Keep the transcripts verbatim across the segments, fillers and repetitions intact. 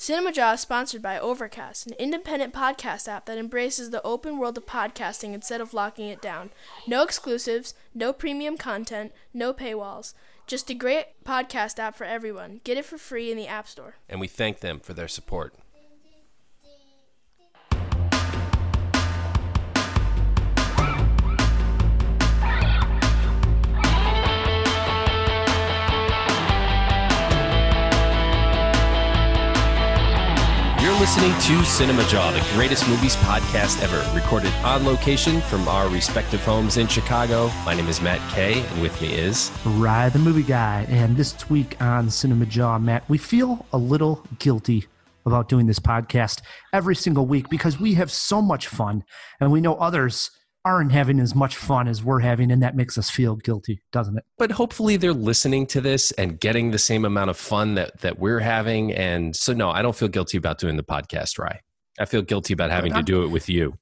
Cinema Jaw is sponsored by Overcast, an independent podcast app that embraces the open world of podcasting instead of locking it down. No exclusives, no premium content, no paywalls. Just a great podcast app for everyone. Get it for free in the App Store. And we thank them for their support. You're listening to Cinema Jaw, the greatest movies podcast ever, recorded on location from our respective homes in Chicago. My name is Matt Kay, and with me is Rye, the movie guy. And this week on Cinema Jaw, Matt, we feel a little guilty about doing this podcast every single week because we have so much fun, and we know others aren't having as much fun as we're having, and that makes us feel guilty, doesn't it? But hopefully they're listening to this and getting the same amount of fun that, that we're having. And so, no, I don't feel guilty about doing the podcast, Rye. I feel guilty about having to do it with you.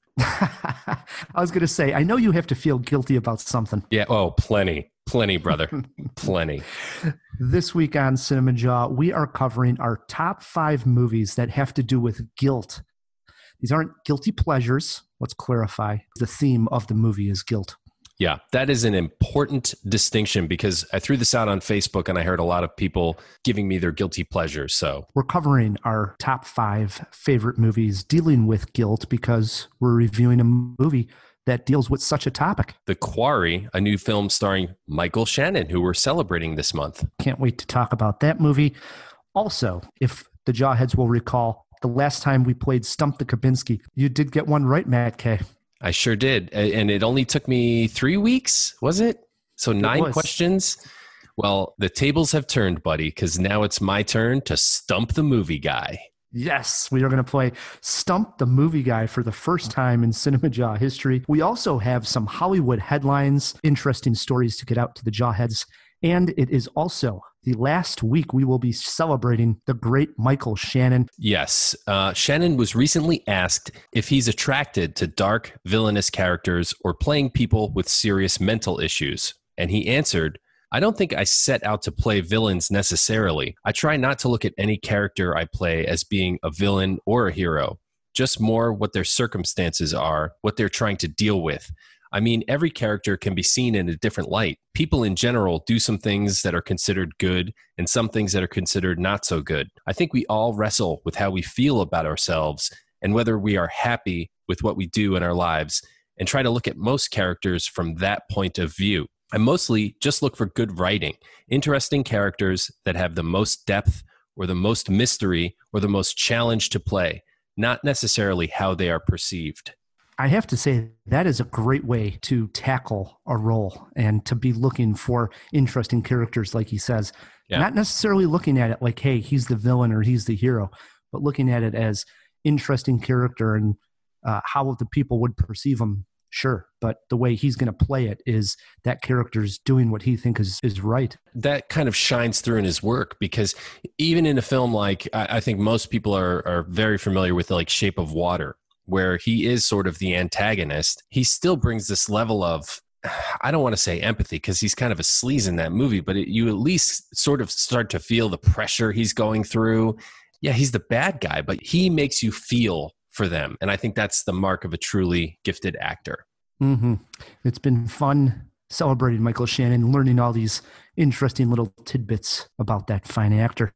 I was going to say, I know you have to feel guilty about something. Yeah, oh, plenty. Plenty, brother. Plenty. This week on Cinema Jaw, we are covering our top five movies that have to do with guilt. These aren't guilty pleasures. Let's clarify. The theme of the movie is guilt. Yeah, that is an important distinction because I threw this out on Facebook and I heard a lot of people giving me their guilty pleasures. So we're covering our top five favorite movies dealing with guilt because we're reviewing a movie that deals with such a topic. The Quarry, a new film starring Michael Shannon, who we're celebrating this month. Can't wait to talk about that movie. Also, if the Jawheads will recall, the last time we played Stump the Kabinski, you did get one right, Matt Kay. I sure did. And it only took me three weeks, was it? So nine was. questions. Well, the tables have turned, buddy, because now it's my turn to stump the movie guy. Yes, we are going to play Stump the Movie Guy for the first time in Cinema Jaw history. We also have some Hollywood headlines, interesting stories to get out to the Jawheads. And it is also the last week we will be celebrating the great Michael Shannon. Yes. Uh, Shannon was recently asked if he's attracted to dark, villainous characters or playing people with serious mental issues. And he answered, I don't think I set out to play villains necessarily. I try not to look at any character I play as being a villain or a hero, just more what their circumstances are, what they're trying to deal with. I mean, every character can be seen in a different light. People in general do some things that are considered good and some things that are considered not so good. I think we all wrestle with how we feel about ourselves and whether we are happy with what we do in our lives and try to look at most characters from that point of view. I mostly just look for good writing, interesting characters that have the most depth or the most mystery or the most challenge to play, not necessarily how they are perceived. I have to say that is a great way to tackle a role and to be looking for interesting characters, like he says. Yeah. Not necessarily looking at it like, hey, he's the villain or he's the hero, but looking at it as interesting character and uh, how the people would perceive him. Sure, but the way he's going to play it is that character's doing what he thinks is, is right. That kind of shines through in his work because even in a film like, I, I think most people are, are very familiar with like Shape of Water, where he is sort of the antagonist, he still brings this level of, I don't want to say empathy because he's kind of a sleaze in that movie, but it, you at least sort of start to feel the pressure he's going through. Yeah, he's the bad guy, but he makes you feel for them. And I think that's the mark of a truly gifted actor. Mm-hmm. It's been fun celebrating Michael Shannon, learning all these interesting little tidbits about that fine actor.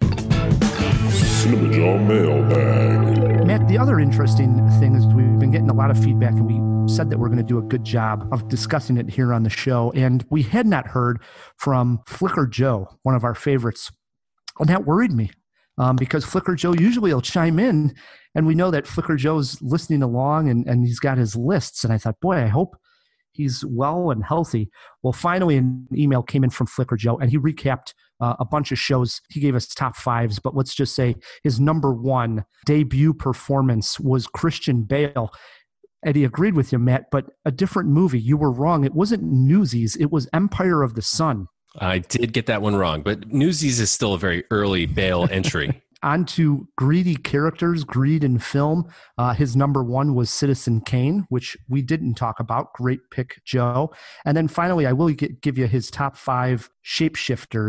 Cinema Jaw Mailbag. Matt, the other interesting thing is we've been getting a lot of feedback, and we said that we're going to do a good job of discussing it here on the show. And we had not heard from Flicker Joe, one of our favorites. And that worried me um, because Flicker Joe usually will chime in, and we know that Flicker Joe's listening along and, and he's got his lists. And I thought, boy, I hope he's well and healthy. Well, finally, an email came in from Flicker Joe, and he recapped uh, a bunch of shows. He gave us top fives, but let's just say his number one debut performance was Christian Bale. And he agreed with you, Matt, but a different movie. You were wrong. It wasn't Newsies. It was Empire of the Sun. I did get that one wrong, but Newsies is still a very early Bale entry. On to greedy characters, greed in film. Uh, his number one was Citizen Kane, which we didn't talk about. Great pick, Joe. And then finally, I will get, give you his top five shapeshifters.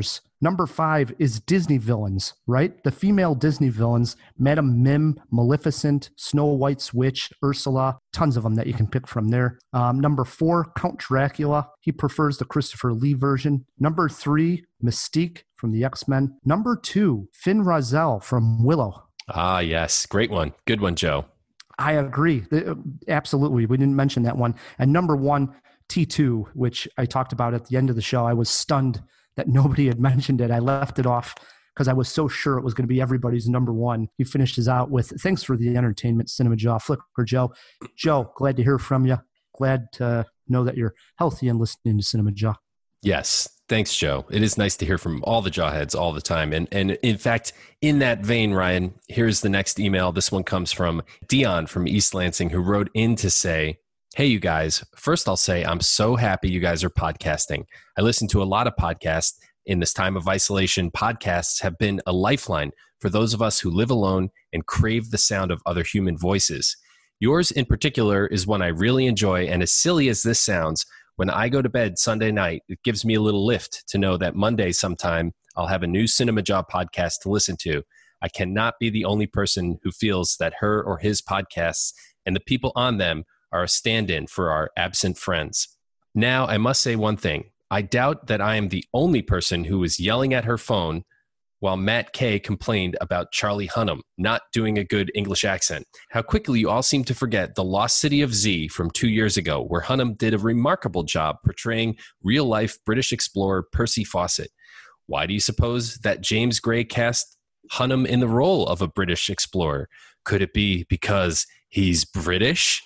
Number five is Disney villains, right? The female Disney villains, Madame Mim, Maleficent, Snow White's Witch, Ursula, tons of them that you can pick from there. Um, number four, Count Dracula. He prefers the Christopher Lee version. Number three, Mystique from the X-Men. Number two, Finn Razel from Willow. Ah, yes. Great one. Good one, Joe. I agree. Absolutely. We didn't mention that one. And number one, T two, which I talked about at the end of the show. I was stunned that nobody had mentioned it. I left it off because I was so sure it was going to be everybody's number one. He finished his out with, thanks for the entertainment, Cinema Jaw, Flicker Joe. Joe, glad to hear from you. Glad to know that you're healthy and listening to Cinema Jaw. Yes. Thanks, Joe. It is nice to hear from all the Jawheads all the time. And and in fact, in that vein, Ryan, here's the next email. This one comes from Dion from East Lansing, who wrote in to say, hey, you guys, first I'll say I'm so happy you guys are podcasting. I listen to a lot of podcasts. In this time of isolation, podcasts have been a lifeline for those of us who live alone and crave the sound of other human voices. Yours in particular is one I really enjoy, and as silly as this sounds, when I go to bed Sunday night, it gives me a little lift to know that Monday sometime I'll have a new Cinema Jaw podcast to listen to. I cannot be the only person who feels that her or his podcasts and the people on them are a stand-in for our absent friends. Now, I must say one thing. I doubt that I am the only person who was yelling at her phone while Matt Kay complained about Charlie Hunnam not doing a good English accent. How quickly you all seem to forget The Lost City of Z from two years ago, where Hunnam did a remarkable job portraying real-life British explorer Percy Fawcett. Why do you suppose that James Gray cast Hunnam in the role of a British explorer? Could it be because he's British?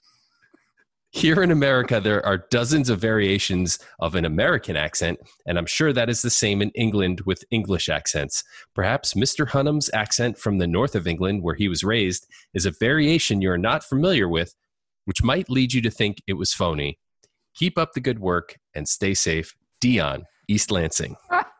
Here in America, there are dozens of variations of an American accent, and I'm sure that is the same in England with English accents. Perhaps Mister Hunnam's accent from the north of England, where he was raised, is a variation you're not familiar with, which might lead you to think it was phony. Keep up the good work and stay safe. Dion, East Lansing.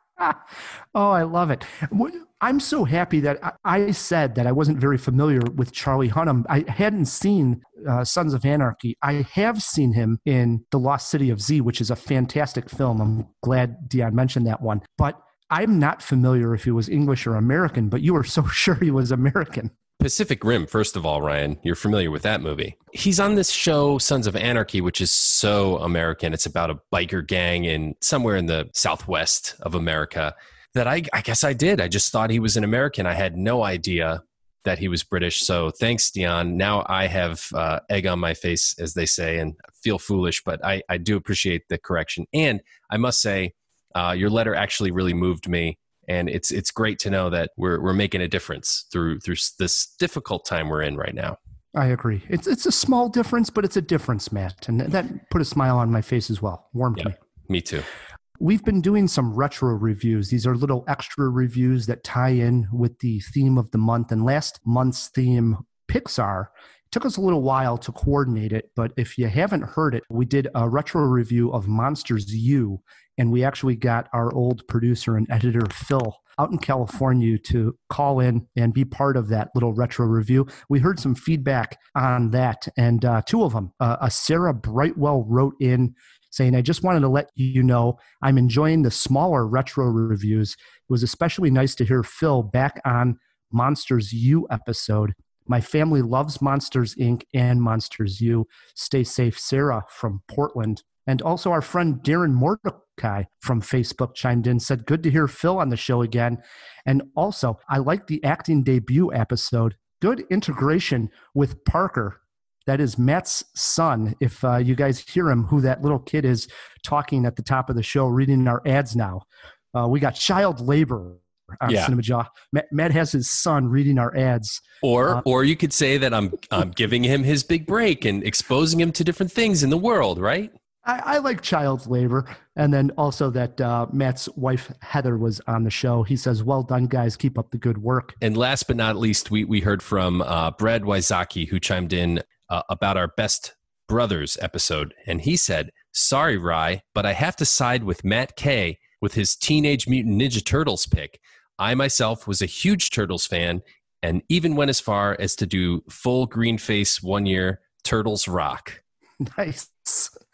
Oh, I love it. I'm so happy that I said that I wasn't very familiar with Charlie Hunnam. I hadn't seen uh, Sons of Anarchy. I have seen him in The Lost City of Z, which is a fantastic film. I'm glad Dion mentioned that one. But I'm not familiar if he was English or American, but you were so sure he was American. Pacific Rim, first of all, Ryan, you're familiar with that movie. He's on this show, Sons of Anarchy, which is so American. It's about a biker gang in somewhere in the southwest of America that I, I guess I did. I just thought he was an American. I had no idea that he was British. So thanks, Dion. Now I have uh, egg on my face, as they say, and feel foolish, but I, I do appreciate the correction. And I must say, uh, your letter actually really moved me. And it's it's great to know that we're we're making a difference through through this difficult time we're in right now. I agree. It's it's a small difference, but it's a difference, Matt. And that put a smile on my face as well. Warmed yeah, me. Me too. We've been doing some retro reviews. These are little extra reviews that tie in with the theme of the month. And last month's theme, Pixar, took us a little while to coordinate it. But if you haven't heard it, we did a retro review of Monsters U. And we actually got our old producer and editor, Phil, out in California to call in and be part of that little retro review. We heard some feedback on that. And uh, two of them, uh, a Sarah Brightwell wrote in saying, I just wanted to let you know I'm enjoying the smaller retro reviews. It was especially nice to hear Phil back on Monsters U episode. My family loves Monsters, Incorporated and Monsters U. Stay safe, Sarah from Portland. And also our friend Darren Mordecai from Facebook chimed in, said, good to hear Phil on the show again. And also, I like the acting debut episode. Good integration with Parker. That is Matt's son. If uh, you guys hear him, who that little kid is talking at the top of the show, reading our ads now. Uh, we got child labor on yeah. Cinema Jaw. Matt, Matt has his son reading our ads. Or uh, or you could say that I'm I'm giving him his big break and exposing him to different things in the world, right? I, I like child labor. And then also that uh, Matt's wife, Heather, was on the show. He says, well done, guys. Keep up the good work. And last but not least, we, we heard from uh, Brad Wysocki, who chimed in uh, about our Best Brothers episode. And he said, sorry, Rye, but I have to side with Matt Kay with his Teenage Mutant Ninja Turtles pick. I myself was a huge Turtles fan and even went as far as to do full green face one year, Turtles rock. Nice.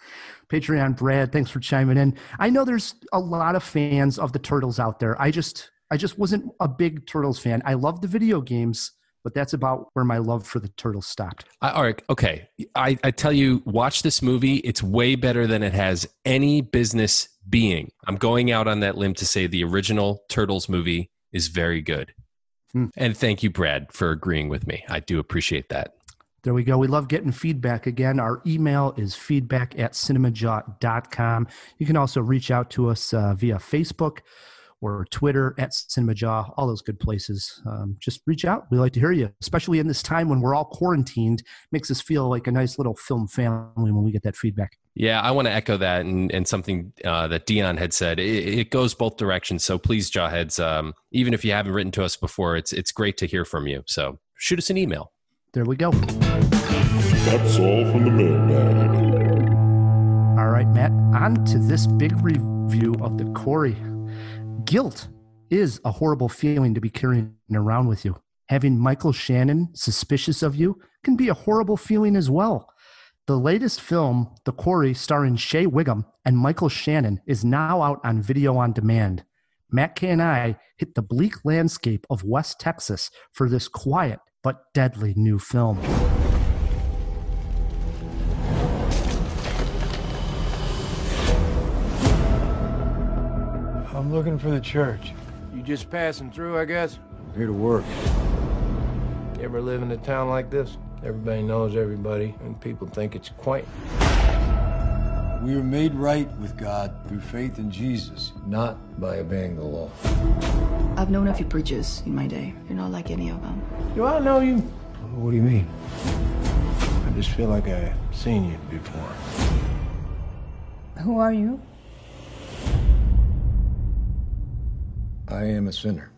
Patreon Brad, thanks for chiming in. I know there's a lot of fans of the Turtles out there. I just I just wasn't a big Turtles fan. I love the video games, but that's about where my love for the Turtles stopped. I, all right, okay. I, I tell you, watch this movie. It's way better than it has any business being. I'm going out on that limb to say the original Turtles movie is very good. Hmm. And thank you, Brad, for agreeing with me. I do appreciate that. There we go. We love getting feedback. Again, our email is feedback at cinemajaw dot com. You can also reach out to us uh, via Facebook or Twitter at Cinemajaw, all those good places. Um, just reach out. We like to hear you, especially in this time when we're all quarantined. Makes us feel like a nice little film family when we get that feedback. Yeah, I want to echo that and, and something uh, that Dion had said. It, it goes both directions. So please, Jawheads, um, even if you haven't written to us before, it's it's great to hear from you. So shoot us an email. There we go. That's all from the mailbag. All right, Matt, on to this big review of the Quarry. Guilt is a horrible feeling to be carrying around with you. Having Michael Shannon suspicious of you can be a horrible feeling as well. The latest film, The Quarry, starring Shea Whigham and Michael Shannon, is now out on video on demand. Matt Kay and I hit the bleak landscape of West Texas for this quiet but deadly new film. I'm looking for the church. You just passing through, I guess? Here to work. You ever live in a town like this? Everybody knows everybody, and people think it's quaint. We were made right with God through faith in Jesus, not by obeying the law. I've known a few preachers in my day. You're not like any of them. Do I know you? What do you mean? I just feel like I've seen you before. Who are you? I am a sinner.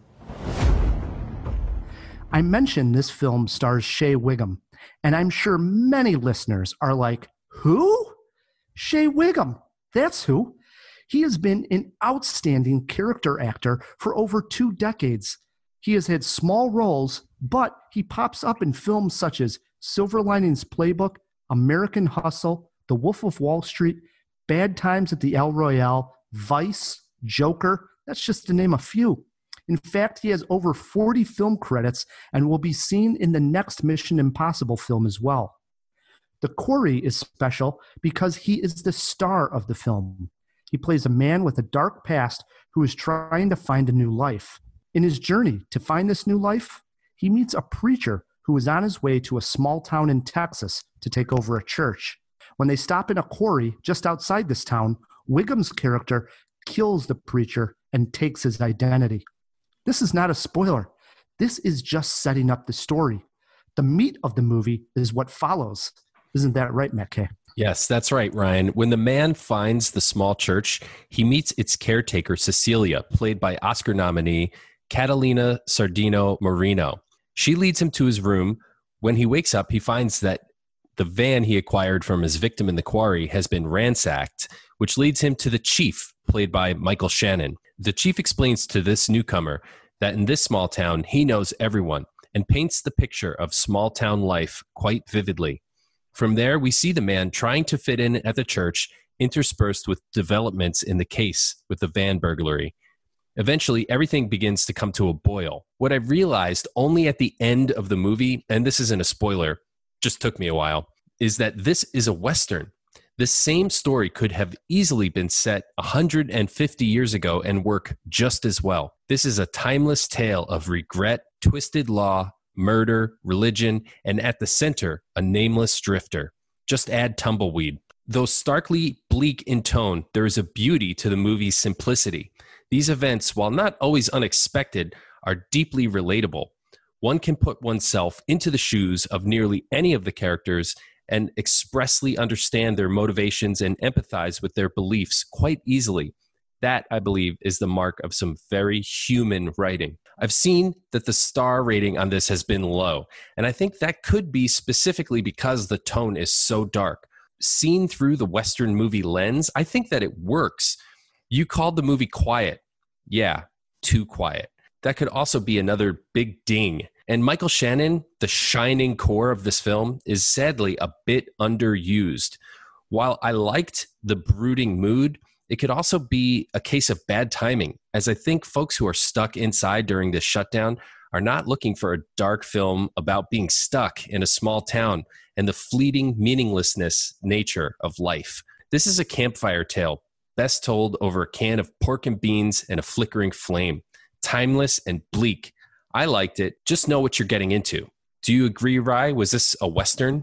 I mentioned this film stars Shea Whigham, and I'm sure many listeners are like, who? Shea Whigham, that's who. He has been an outstanding character actor for over two decades. He has had small roles, but he pops up in films such as Silver Linings Playbook, American Hustle, The Wolf of Wall Street, Bad Times at the El Royale, Vice, Joker. That's just to name a few. In fact, he has over forty film credits and will be seen in the next Mission Impossible film as well. The Quarry is special because he is the star of the film. He plays a man with a dark past who is trying to find a new life. In his journey to find this new life, he meets a preacher who is on his way to a small town in Texas to take over a church. When they stop in a quarry just outside this town, Whigham's character kills the preacher and takes his identity. This is not a spoiler. This is just setting up the story. The meat of the movie is what follows. Isn't that right, Matt Kay? Yes, that's right, Ryan. When the man finds the small church, he meets its caretaker, Cecilia, played by Oscar nominee Catalina Sardino Marino. She leads him to his room. When he wakes up, he finds that the van he acquired from his victim in the quarry has been ransacked, which leads him to the chief, played by Michael Shannon. The chief explains to this newcomer that in this small town, he knows everyone and paints the picture of small town life quite vividly. From there, we see the man trying to fit in at the church, interspersed with developments in the case with the van burglary. Eventually, everything begins to come to a boil. What I realized only at the end of the movie, and this isn't a spoiler, just took me a while, is that this is a Western. This same story could have easily been set one hundred fifty years ago and work just as well. This is a timeless tale of regret, twisted law, murder, religion, and at the center, a nameless drifter. Just add tumbleweed. Though starkly bleak in tone, there is a beauty to the movie's simplicity. These events, while not always unexpected, are deeply relatable. One can put oneself into the shoes of nearly any of the characters and expressly understand their motivations and empathize with their beliefs quite easily. That, I believe, is the mark of some very human writing. I've seen that the star rating on this has been low, and I think that could be specifically because the tone is so dark. Seen through the Western movie lens, I think that it works. You called the movie quiet. Yeah, too quiet. That could also be another big ding. And Michael Shannon, the shining core of this film, is sadly a bit underused. While I liked the brooding mood, it could also be a case of bad timing, as I think folks who are stuck inside during this shutdown are not looking for a dark film about being stuck in a small town and the fleeting meaninglessness nature of life. This is a campfire tale, best told over a can of pork and beans and a flickering flame. Timeless and bleak. I liked it. Just know what you're getting into. Do you agree, Rye? Was this a Western?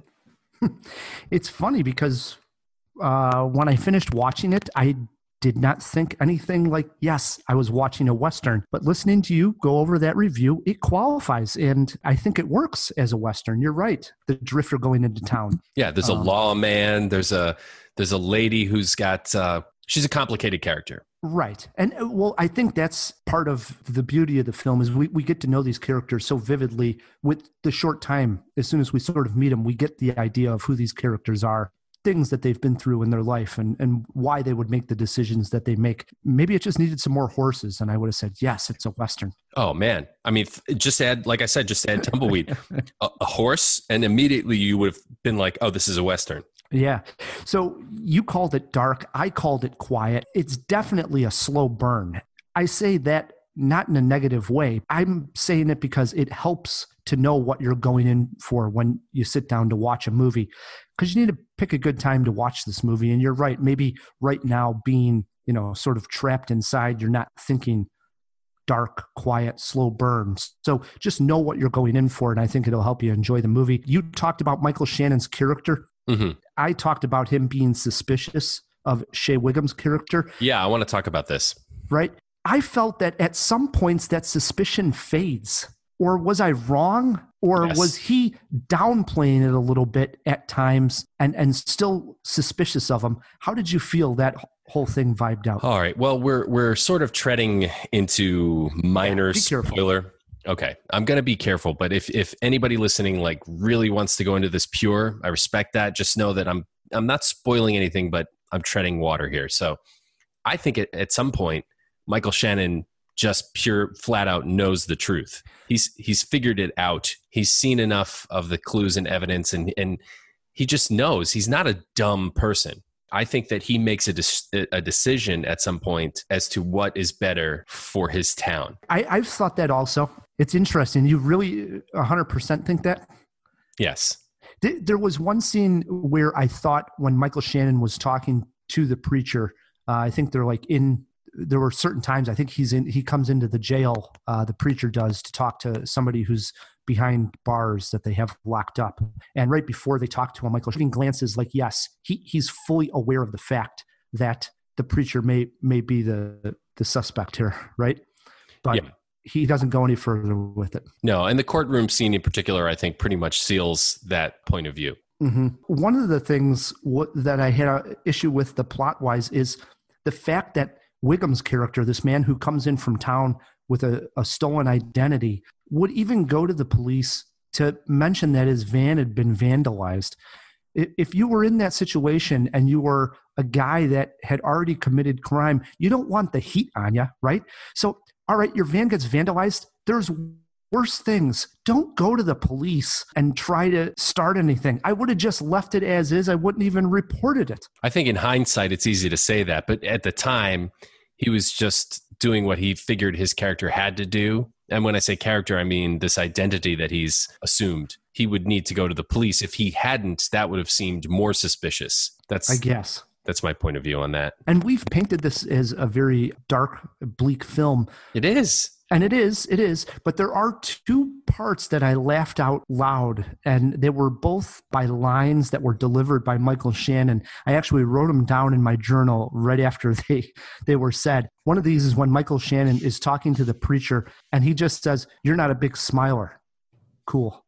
It's funny because uh, when I finished watching it, I did not think anything like, yes, I was watching a Western. But listening to you go over that review, it qualifies. And I think it works as a Western. You're right. The drifter going into town. Yeah, there's um, a lawman. There's a there's a lady who's got, uh, she's a complicated character. Right. And uh, well, I think that's part of the beauty of the film is we, we get to know these characters so vividly with the short time. As soon as we sort of meet them, we get the idea of who these characters are, things that they've been through in their life and, and why they would make the decisions that they make. Maybe it just needed some more horses. And I would have said, yes, it's a Western. Oh, man. I mean, just add, like I said, just add tumbleweed, a, a horse, and immediately you would have been like, oh, this is a Western. Yeah. So you called it dark. I called it quiet. It's definitely a slow burn. I say that not in a negative way. I'm saying it because it helps to know what you're going in for when you sit down to watch a movie, because you need to pick a good time to watch this movie. And you're right. Maybe right now being, you know, sort of trapped inside, you're not thinking dark, quiet, slow burns. So just know what you're going in for. And I think it'll help you enjoy the movie. You talked about Michael Shannon's character. Mm-hmm. I talked about him being suspicious of Shea Whigham's character. Yeah, I want to talk about this. Right? I felt that at some points that suspicion fades. Or was I wrong? Or Yes. was he downplaying it a little bit at times and, and still suspicious of him? How did you feel that whole thing vibed out? All right. Well, we're we're sort of treading into minor Yeah, be careful. spoiler. Okay, I'm gonna be careful, but if if anybody listening like really wants to go into this pure, I respect that. Just know that I'm I'm not spoiling anything, but I'm treading water here. So I think at, at some point, Michael Shannon just pure flat out knows the truth. He's he's figured it out. He's seen enough of the clues and evidence, and and he just knows he's not a dumb person. I think that he makes a, de- a decision at some point as to what is better for his town. I, I've thought that also. It's interesting. You really one hundred percent think that? Yes. Th- There was one scene where I thought when Michael Shannon was talking to the preacher, uh, I think they're like in, there were certain times, I think he's in, he comes into the jail, uh, the preacher does, to talk to somebody who's behind bars that they have locked up. And right before they talk to him, Michael Shannon glances like, yes, he, he's fully aware of the fact that the preacher may, may be the, the suspect here, right? But Yeah. he doesn't go any further with it. No, and the courtroom scene in particular, I think, pretty much seals that point of view. Mm-hmm. One of the things w- that I had an issue with the plot wise is the fact that Whigham's character, this man who comes in from town with a, a stolen identity, would even go to the police to mention that his van had been vandalized. I- If you were in that situation and you were a guy that had already committed crime, you don't want the heat on you, right? So, all right, your van gets vandalized. There's worse things. Don't go to the police and try to start anything. I would have just left it as is. I wouldn't even reported it. I think in hindsight, it's easy to say that, but at the time, he was just doing what he figured his character had to do. And when I say character, I mean this identity that he's assumed. He would need to go to the police. If he hadn't, that would have seemed more suspicious. That's I guess. That's my point of view on that. And we've painted this as a very dark, bleak film. It is. And it is, it is. But there are two parts that I laughed out loud, and they were both by lines that were delivered by Michael Shannon. I actually wrote them down in my journal right after they, they were said. One of these is when Michael Shannon is talking to the preacher, and he just says, "You're not a big smiler." Cool.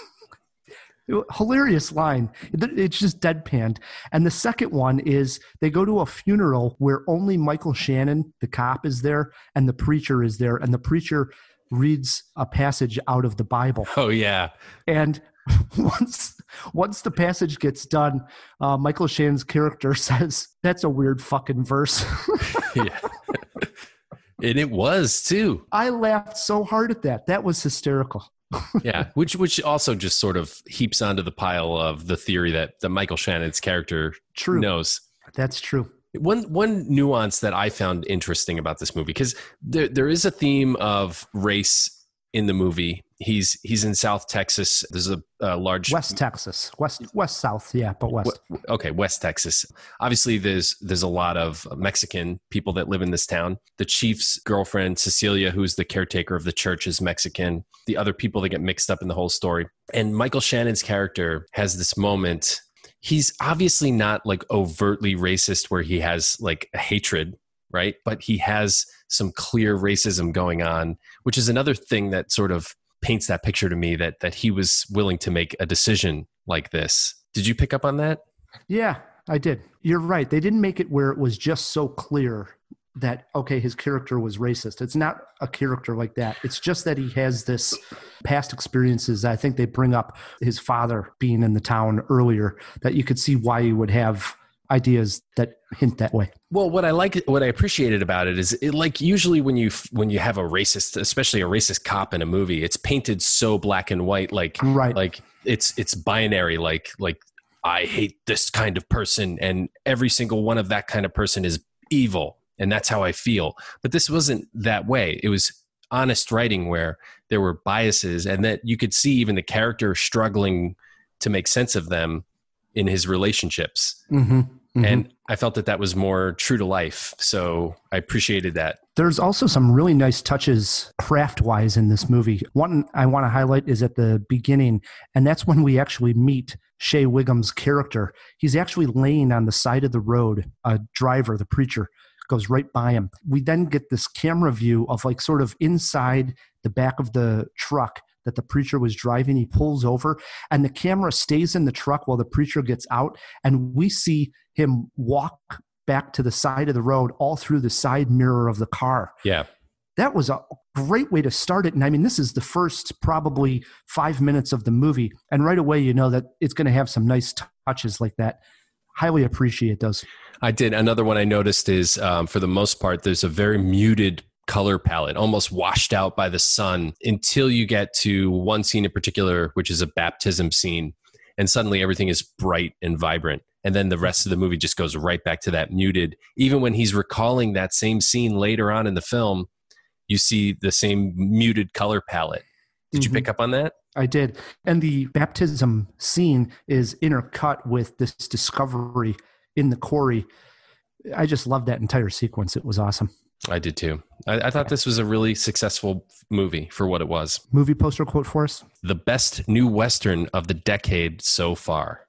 Hilarious line. It's just deadpanned. And the second one is they go to a funeral where only Michael Shannon, the cop, is there, and the preacher is there, and the preacher reads a passage out of the Bible. Oh, yeah. And once once the passage gets done, uh, Michael Shannon's character says, "That's a weird fucking verse." Yeah. And it was, too. I laughed so hard at that. That was hysterical. Yeah, which which also just sort of heaps onto the pile of the theory that, that Michael Shannon's character True. knows. That's true. One one nuance that I found interesting about this movie, because there there is a theme of race in the movie. He's he's in South Texas. There's a, a large West Texas, West West South, yeah, but West. Okay, West Texas. Obviously, there's there's a lot of Mexican people that live in this town. The chief's girlfriend, Cecilia, who's the caretaker of the church, is Mexican. The other people that get mixed up in the whole story. And Michael Shannon's character has this moment. He's obviously not like overtly racist where he has like a hatred, right? But he has some clear racism going on, which is another thing that sort of paints that picture to me that that he was willing to make a decision like this. Did you pick up on that? Yeah, I did. You're right. They didn't make it where it was just so clear that, okay, his character was racist. It's not a character like that. It's just that he has this past experiences. I think they bring up his father being in the town earlier, that you could see why he would have ideas that hint that way. Well, what I like, what I appreciated about it is, it, like usually when you when you have a racist, especially a racist cop in a movie, it's painted so black and white, like right. like it's it's binary, like like I hate this kind of person, and every single one of that kind of person is evil, and that's how I feel. But this wasn't that way. It was honest writing where there were biases, and that you could see even the character struggling to make sense of them in his relationships. Mm-hmm. Mm-hmm. And I felt that that was more true to life. So I appreciated that. There's also some really nice touches craft-wise in this movie. One I want to highlight is at the beginning, and that's when we actually meet Shea Whigham's character. He's actually laying on the side of the road. A driver, the preacher, goes right by him. We then get this camera view of like sort of inside the back of the truck that the preacher was driving. He pulls over and the camera stays in the truck while the preacher gets out, and we see him walk back to the side of the road all through the side mirror of the car. Yeah. That was a great way to start it. And I mean, this is the first probably five minutes of the movie, and right away you know that it's going to have some nice touches like that. Highly appreciate those. I did. Another one I noticed is, um, for the most part, there's a very muted color palette, almost washed out by the sun, until you get to one scene in particular, which is a baptism scene. And suddenly everything is bright and vibrant. And then the rest of the movie just goes right back to that muted. Even when he's recalling that same scene later on in the film, you see the same muted color palette. Did mm-hmm. you pick up on that? I did. And the baptism scene is intercut with this discovery in the quarry. I just loved that entire sequence. It was awesome. I did too. I, I thought this was a really successful movie for what it was. Movie poster quote for us? The best new Western of the decade so far.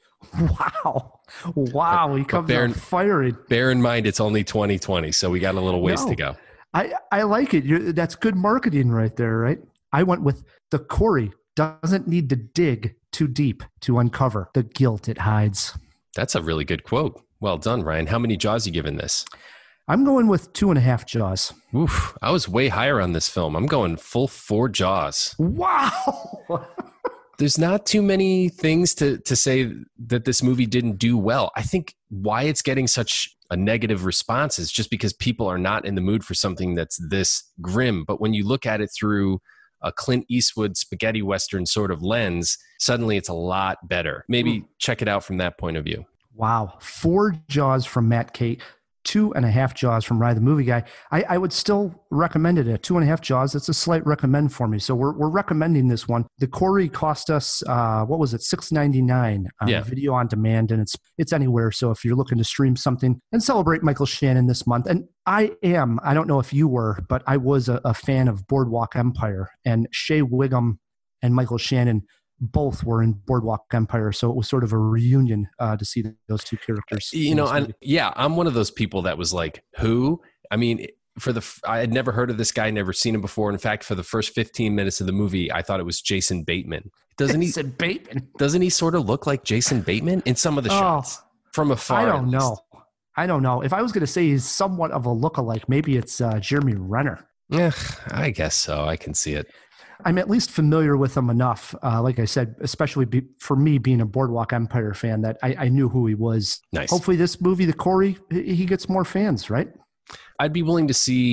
Wow. Wow. He comes bear, out firing. Bear in mind, it's only twenty twenty, so we got a little ways no, to go. I, I like it. You're, that's good marketing right there, right? I went with the quarry doesn't need to dig too deep to uncover the guilt it hides. That's a really good quote. Well done, Ryan. How many Jaws you giving this? I'm going with two and a half Jaws. Oof, I was way higher on this film. I'm going full four Jaws. Wow. There's not too many things to, to say that this movie didn't do well. I think why it's getting such a negative response is just because people are not in the mood for something that's this grim. But when you look at it through a Clint Eastwood spaghetti Western sort of lens, suddenly it's a lot better. Maybe mm. check it out from that point of view. Wow. Four Jaws from Matt Kate. Two and a half Jaws from Rye the Movie Guy. I, I would still recommend it. At two and a half Jaws, it's a slight recommend for me. So we're we're recommending this one. The Quarry cost us uh, what was it, six ninety-nine on yeah. video on demand, and it's it's anywhere. So if you're looking to stream something and celebrate Michael Shannon this month, and I am, I don't know if you were, but I was a, a fan of Boardwalk Empire, and Shea Whigham and Michael Shannon both were in Boardwalk Empire, so it was sort of a reunion uh, to see those two characters. You know, I, yeah, I'm one of those people that was like, who? I mean, for the I had never heard of this guy, never seen him before. In fact, for the first fifteen minutes of the movie, I thought it was Jason Bateman. Doesn't he? Jason Bateman. Doesn't he sort of look like Jason Bateman in some of the oh, shots from afar? I don't know. I don't know. If I was going to say he's somewhat of a lookalike, maybe it's uh, Jeremy Renner. Yeah, I guess so. I can see it. I'm at least familiar with him enough, uh, like I said, especially be, for me being a Boardwalk Empire fan, that I, I knew who he was. Nice. Hopefully this movie, The Quarry, he gets more fans, right? I'd be willing to see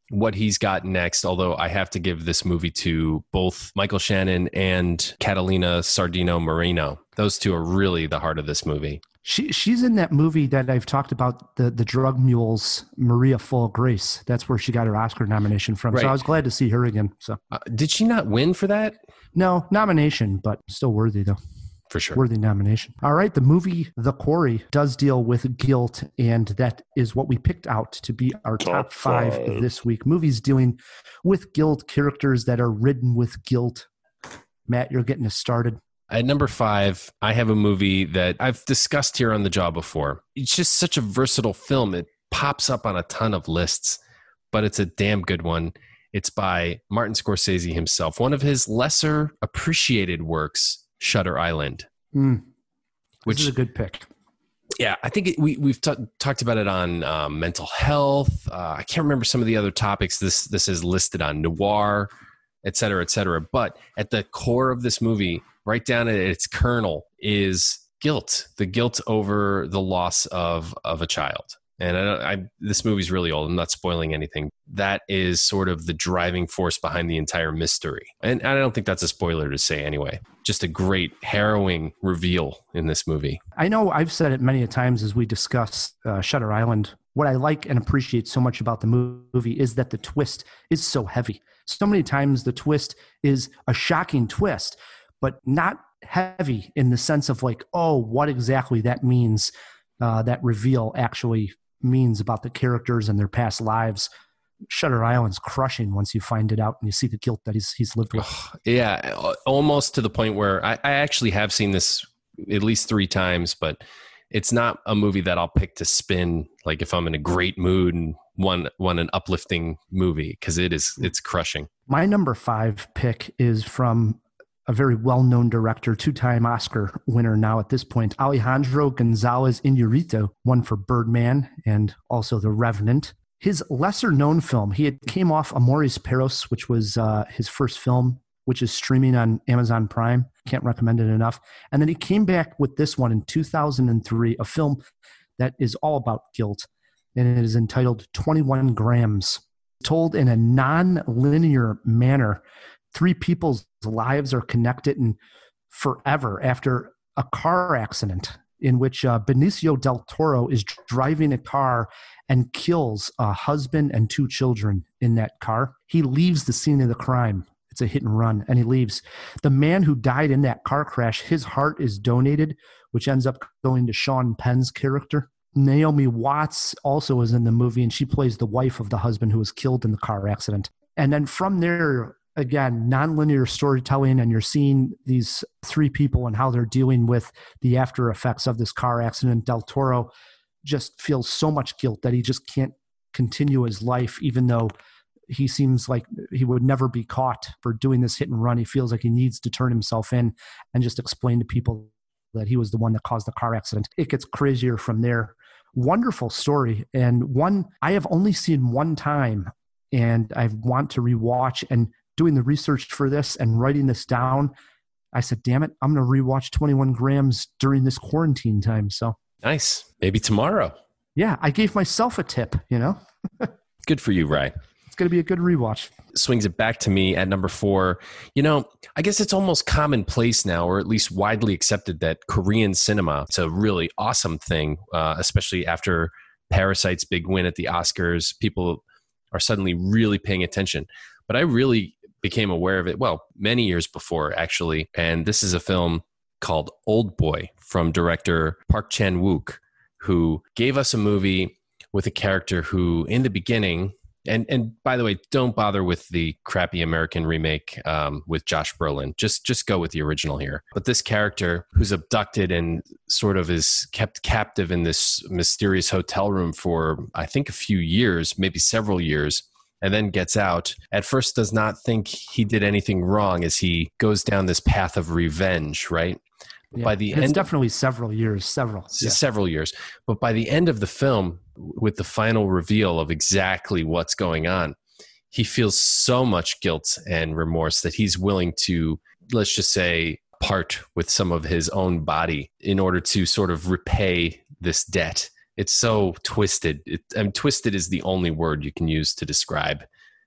what he's got next, although I have to give this movie to both Michael Shannon and Catalina Sardino Moreno. Those two are really the heart of this movie. She she's in that movie that I've talked about, the the drug mules, Maria Full of Grace. That's where she got her Oscar nomination from. Right. So I was glad to see her again. So uh, did she not win for that? No, nomination, but still worthy though. For sure. Worthy nomination. All right. The movie The Quarry does deal with guilt, and that is what we picked out to be our top, Top five, five. this week. Movies dealing with guilt, characters that are ridden with guilt. Matt, you're getting us started. At number five, I have a movie that I've discussed here on the Jaw before. It's just such a versatile film. It pops up on a ton of lists, but it's a damn good one. It's by Martin Scorsese himself. One of his lesser appreciated works, Shutter Island. Mm. Which This is a good pick. Yeah, I think it, we, we've t- talked about it on um, mental health. Uh, I can't remember some of the other topics this this is listed on, noir, et cetera, et cetera. But at the core of this movie, right down at its kernel, is guilt, the guilt over the loss of of a child. And I, I, this movie's really old. I'm not spoiling anything. That is sort of the driving force behind the entire mystery. And I don't think that's a spoiler to say anyway. Just a great, harrowing reveal in this movie. I know I've said it many a times as we discuss uh, Shutter Island. What I like and appreciate so much about the movie is that the twist is so heavy. So many times the twist is a shocking twist, but not heavy in the sense of like, oh, what exactly that means, uh, that reveal actually means about the characters and their past lives. Shutter Island's crushing once you find it out and you see the guilt that he's he's lived with. Yeah, almost to the point where I, I actually have seen this at least three times, but it's not a movie that I'll pick to spin like if I'm in a great mood and want, want an uplifting movie, because it is it's crushing. My number five pick is from a very well-known director, two-time Oscar winner now at this point, Alejandro Gonzalez Iñárritu, one for Birdman and also The Revenant. His lesser-known film, he had came off Amores Perros, which was uh, his first film, which is streaming on Amazon Prime. Can't recommend it enough. And then he came back with this one in two thousand three, a film that is all about guilt, and it is entitled twenty-one grams. Told in a non-linear manner, three people's lives are connected and forever after a car accident in which uh, Benicio del Toro is driving a car and kills a husband and two children in that car. He leaves the scene of the crime. It's a hit and run, and he leaves. The man who died in that car crash, his heart is donated, which ends up going to Sean Penn's character. Naomi Watts also is in the movie, and she plays the wife of the husband who was killed in the car accident. And then from there, again, nonlinear storytelling, and you're seeing these three people and how they're dealing with the after effects of this car accident. Del Toro just feels so much guilt that he just can't continue his life, even though he seems like he would never be caught for doing this hit and run. He feels like he needs to turn himself in and just explain to people that he was the one that caused the car accident. It gets crazier from there. Wonderful story, and one I have only seen one time, and I want to rewatch. And doing the research for this and writing this down, I said, damn it, I'm going to rewatch twenty-one grams during this quarantine time. So nice. Maybe tomorrow. Yeah, I gave myself a tip, you know. Good for you, Ryan. It's going to be a good rewatch. Swings it back to me at number four. You know, I guess it's almost commonplace now, or at least widely accepted, that Korean cinema, it's a really awesome thing, uh, especially after Parasite's big win at the Oscars. People are suddenly really paying attention. But I really became aware of it, well, many years before, actually. And this is a film called Old Boy from director Park Chan-wook, who gave us a movie with a character who, in the beginning, And and by the way, don't bother with the crappy American remake um, with Josh Brolin. Just just go with the original here. But this character who's abducted and sort of is kept captive in this mysterious hotel room for, I think, a few years, maybe several years, and then gets out, at first does not think he did anything wrong as he goes down this path of revenge, right? Yeah, by the it's end, definitely several years, several. Yeah. several years. But by the end of the film, with the final reveal of exactly what's going on, he feels so much guilt and remorse that he's willing to, let's just say, part with some of his own body in order to sort of repay this debt. It's so twisted. It, I mean, twisted is the only word you can use to describe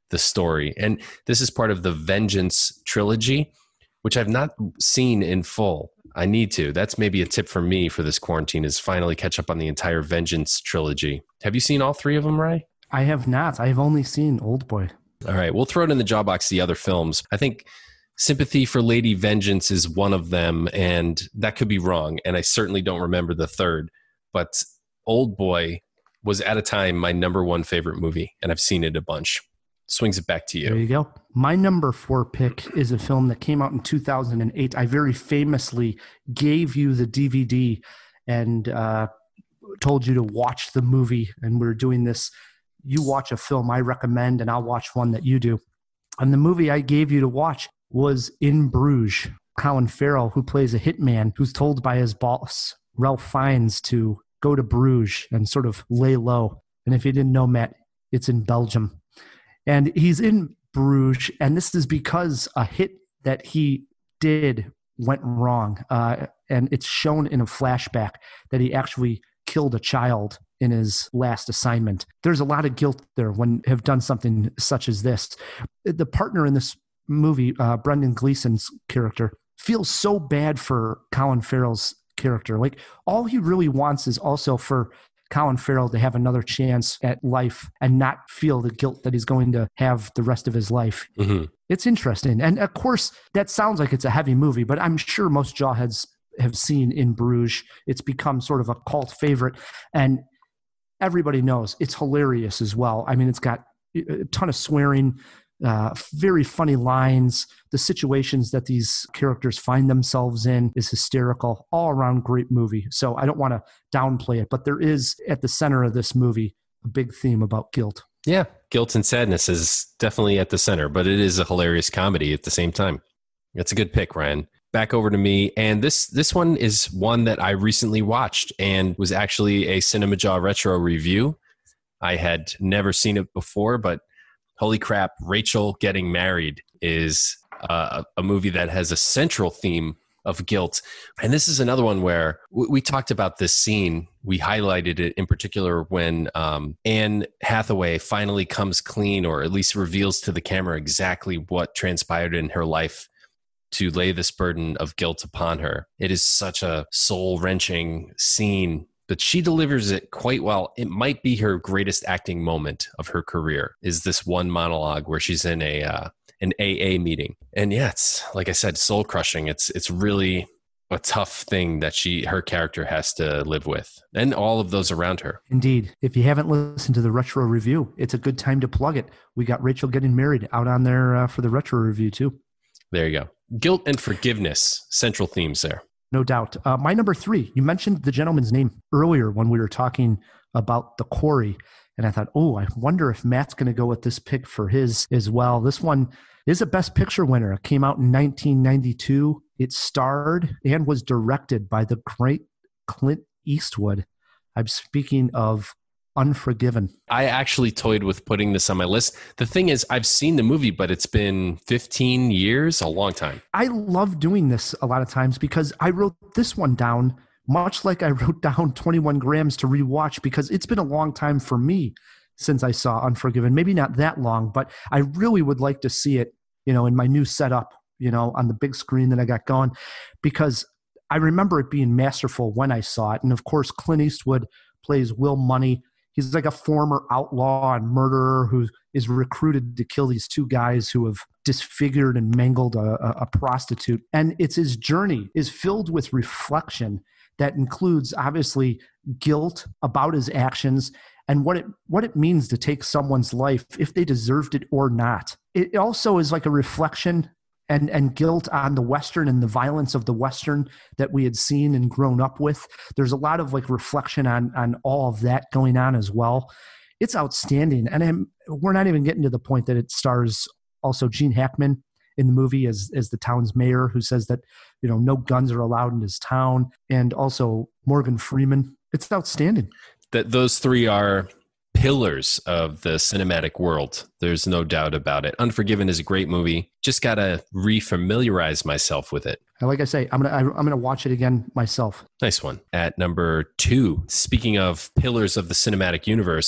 the story. And this is part of the Vengeance trilogy, which I've not seen in full. I need to. That's maybe a tip for me for this quarantine, is finally catch up on the entire Vengeance trilogy. Have you seen all three of them, Ray? I have not. I have only seen Oldboy. All right. We'll throw it in the job box, the other films. I think Sympathy for Lady Vengeance is one of them, and that could be wrong. And I certainly don't remember the third. But Oldboy was at a time my number one favorite movie, and I've seen it a bunch. Swings it back to you. There you go. My number four pick is a film that came out in two thousand eight. I very famously gave you the D V D and uh, told you to watch the movie. And we're doing this. You watch a film I recommend, and I'll watch one that you do. And the movie I gave you to watch was In Bruges. Colin Farrell, who plays a hitman who's told by his boss, Ralph Fiennes, to go to Bruges and sort of lay low. And if you didn't know, Matt, it's in Belgium. And he's in Bruges, and this is because a hit that he did went wrong. Uh, and it's shown in a flashback that he actually killed a child in his last assignment. There's a lot of guilt there when have done something such as this. The partner in this movie, uh, Brendan Gleeson's character, feels so bad for Colin Farrell's character. Like, all he really wants is also for Colin Farrell to have another chance at life and not feel the guilt that he's going to have the rest of his life. Mm-hmm. It's interesting. And of course, that sounds like it's a heavy movie, but I'm sure most jawheads have seen In Bruges. It's become sort of a cult favorite, and everybody knows it's hilarious as well. I mean, it's got a ton of swearing, uh, very funny lines. The situations that these characters find themselves in is hysterical. All around great movie. So I don't want to downplay it, but there is at the center of this movie a big theme about guilt. Yeah, guilt and sadness is definitely at the center, but it is a hilarious comedy at the same time. That's a good pick, Ryan. Back over to me. And this this one is one that I recently watched and was actually a Cinema Jaw Retro review. I had never seen it before, but holy crap, Rachel Getting Married is uh, a movie that has a central theme of guilt. And this is another one where we, we talked about this scene. We highlighted it in particular when um, Anne Hathaway finally comes clean, or at least reveals to the camera exactly what transpired in her life to lay this burden of guilt upon her. It is such a soul-wrenching scene, but she delivers it quite well. It might be her greatest acting moment of her career, is this one monologue where she's in a uh, an A A meeting. And yeah, it's, like I said, soul-crushing. It's it's really a tough thing that she her character has to live with, and all of those around her. Indeed. If you haven't listened to the Retro Review, it's a good time to plug it. We got Rachel Getting Married out on there uh, for the Retro Review too. There you go. Guilt and forgiveness, central themes there. No doubt. Uh, my number three, you mentioned the gentleman's name earlier when we were talking about The Quarry. And I thought, oh, I wonder if Matt's going to go with this pick for his as well. This one is a Best Picture winner. It came out in nineteen ninety-two. It starred and was directed by the great Clint Eastwood. I'm speaking of Unforgiven. I actually toyed with putting this on my list. The thing is, I've seen the movie, but it's been fifteen years, a long time. I love doing this a lot of times because I wrote this one down, much like I wrote down twenty-one grams to rewatch, because it's been a long time for me since I saw Unforgiven. Maybe not that long, but I really would like to see it, you know, in my new setup, you know, on the big screen that I got going, because I remember it being masterful when I saw it. And of course, Clint Eastwood plays Will Money. He's like a former outlaw and murderer who is recruited to kill these two guys who have disfigured and mangled a, a, a prostitute. And it's his journey is filled with reflection that includes obviously guilt about his actions and what it what it means to take someone's life, if they deserved it or not. It also is like a reflection and and guilt on the Western and the violence of the Western that we had seen and grown up with. There's a lot of like reflection on on all of that going on as well. It's outstanding. And I'm, we're not even getting to the point that it stars also Gene Hackman in the movie as as the town's mayor, who says that, you know, no guns are allowed in his town, and also Morgan Freeman. It's outstanding. That those three are pillars of the cinematic world. There's no doubt about it. Unforgiven is a great movie. Just got to refamiliarize myself with it. Like I say, I'm going to I'm going to watch it again myself. Nice one. At number two, speaking of pillars of the cinematic universe,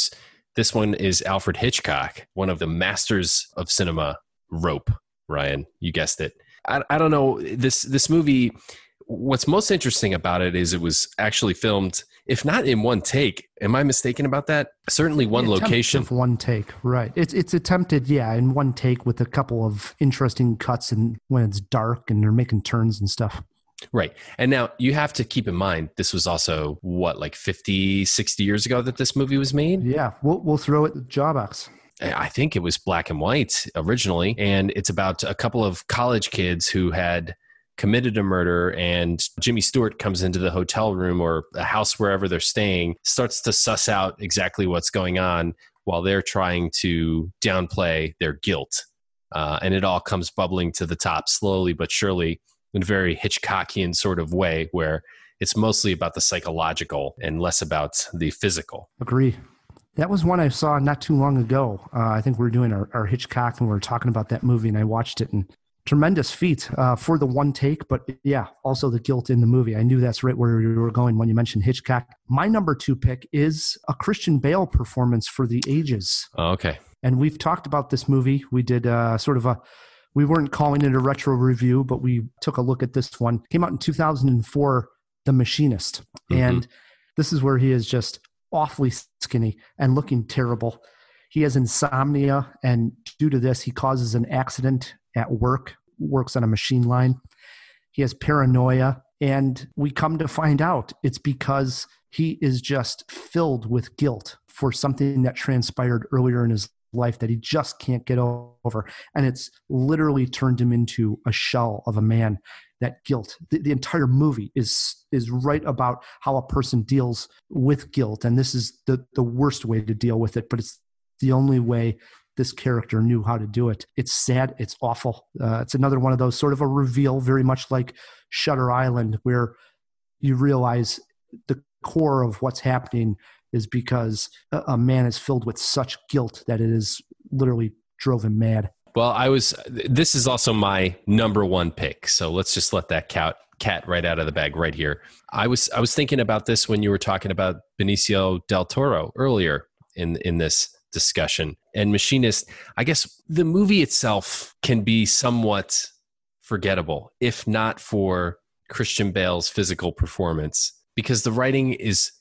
This one is Alfred Hitchcock, one of the masters of cinema, Rope. Ryan, you guessed it. I, I don't know. This this movie, what's most interesting about it is it was actually filmed, if not in one take. Am I mistaken about that? Certainly one The attempt location. of one take, right. It's it's attempted, yeah, in one take with a couple of interesting cuts and when it's dark and they're making turns and stuff. Right. And now you have to keep in mind, this was also, what, like fifty, sixty years ago that this movie was made? Yeah, we'll, we'll throw it Jawbox. I think it was black and white originally. And it's about a couple of college kids who had committed a murder, and Jimmy Stewart comes into the hotel room or a house wherever they're staying, starts to suss out exactly what's going on while they're trying to downplay their guilt. Uh, and it all comes bubbling to the top slowly but surely, in a very Hitchcockian sort of way, where it's mostly about the psychological and less about the physical. Agree. That was one I saw not too long ago. Uh, I think we were doing our, our Hitchcock and we were talking about that movie, and I watched it, and tremendous feat uh, for the one take, but yeah, also the guilt in the movie. I knew that's right where you were going when you mentioned Hitchcock. My number two pick is a Christian Bale performance for the ages. Oh, okay. And we've talked about this movie. We did uh, sort of a We weren't calling it a retro review, but we took a look at this one. Came out in two thousand four, The Machinist. Mm-hmm. And this is where he is just awfully skinny and looking terrible. He has insomnia, and due to this, he causes an accident at work, works on a machine line. He has paranoia, and we come to find out it's because he is just filled with guilt for something that transpired earlier in his life that he just can't get over. And it's literally turned him into a shell of a man. That guilt, the, the entire movie is is right about how a person deals with guilt. And this is the, the worst way to deal with it, but it's the only way this character knew how to do it. It's sad. It's awful. Uh, it's another one of those sort of a reveal, very much like Shutter Island, where you realize the core of what's happening is because a, a man is filled with such guilt that it is literally drove him mad. Well, I was, this is also my number one pick. So let's just let that cat, cat right out of the bag right here. I was, I was thinking about this when you were talking about Benicio del Toro earlier in, in this discussion. And Machinist, I guess the movie itself can be somewhat forgettable, if not for Christian Bale's physical performance, because the writing is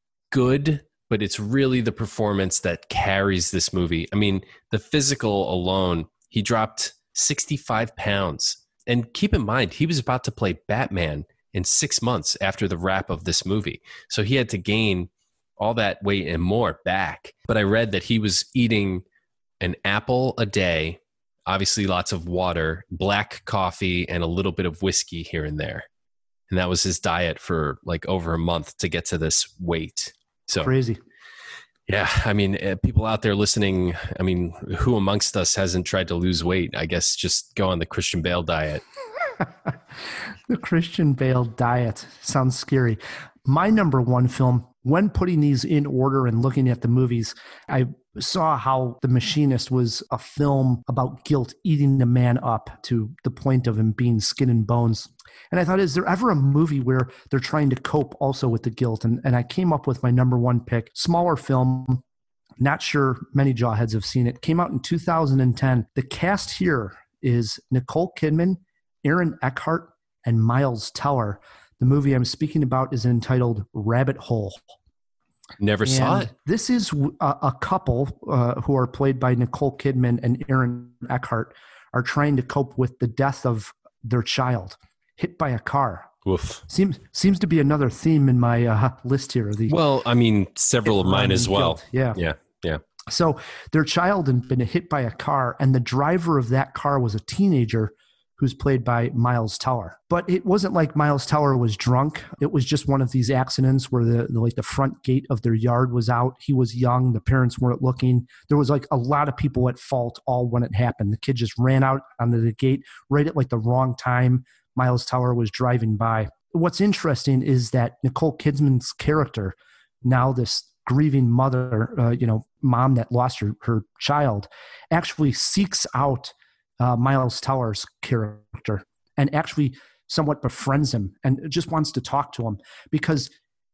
good, but it's really the performance that carries this movie. I mean, the physical alone, he dropped sixty-five pounds. And keep in mind, he was about to play Batman in six months after the wrap of this movie. So he had to gain all that weight and more back. But I read that he was eating an apple a day, obviously lots of water, black coffee, and a little bit of whiskey here and there. And that was his diet for like over a month to get to this weight. So crazy. Yeah. I mean, uh, people out there listening, I mean, who amongst us hasn't tried to lose weight? I guess just go on the Christian Bale diet. The Christian Bale diet sounds scary. My number one film, when putting these in order and looking at the movies, I saw how The Machinist was a film about guilt eating the man up to the point of him being skin and bones. And I thought, is there ever a movie where they're trying to cope also with the guilt? And, and I came up with my number one pick, smaller film, not sure many jawheads have seen it, came out in two thousand ten. The cast here is Nicole Kidman, Aaron Eckhart, and Miles Teller. The movie I'm speaking about is entitled Rabbit Hole. Never and saw it. This is a, a couple uh, who are played by Nicole Kidman and Aaron Eckhart are trying to cope with the death of their child, hit by a car. Woof. Seems seems to be another theme in my uh, list here. The well, I mean, several of mine as well. Guilt. Yeah. Yeah. Yeah. So their child had been hit by a car, and the driver of that car was a teenager who's played by Miles Teller. But it wasn't like Miles Teller was drunk. It was just one of these accidents where the, the like the front gate of their yard was out. He was young. The parents weren't looking. There was like a lot of people at fault all when it happened. The kid just ran out onto the gate right at like the wrong time. Miles Teller was driving by. What's interesting is that Nicole Kidman's character, now this grieving mother, uh, you know, mom that lost her, her child, actually seeks out Uh, Miles Teller's character and actually somewhat befriends him and just wants to talk to him because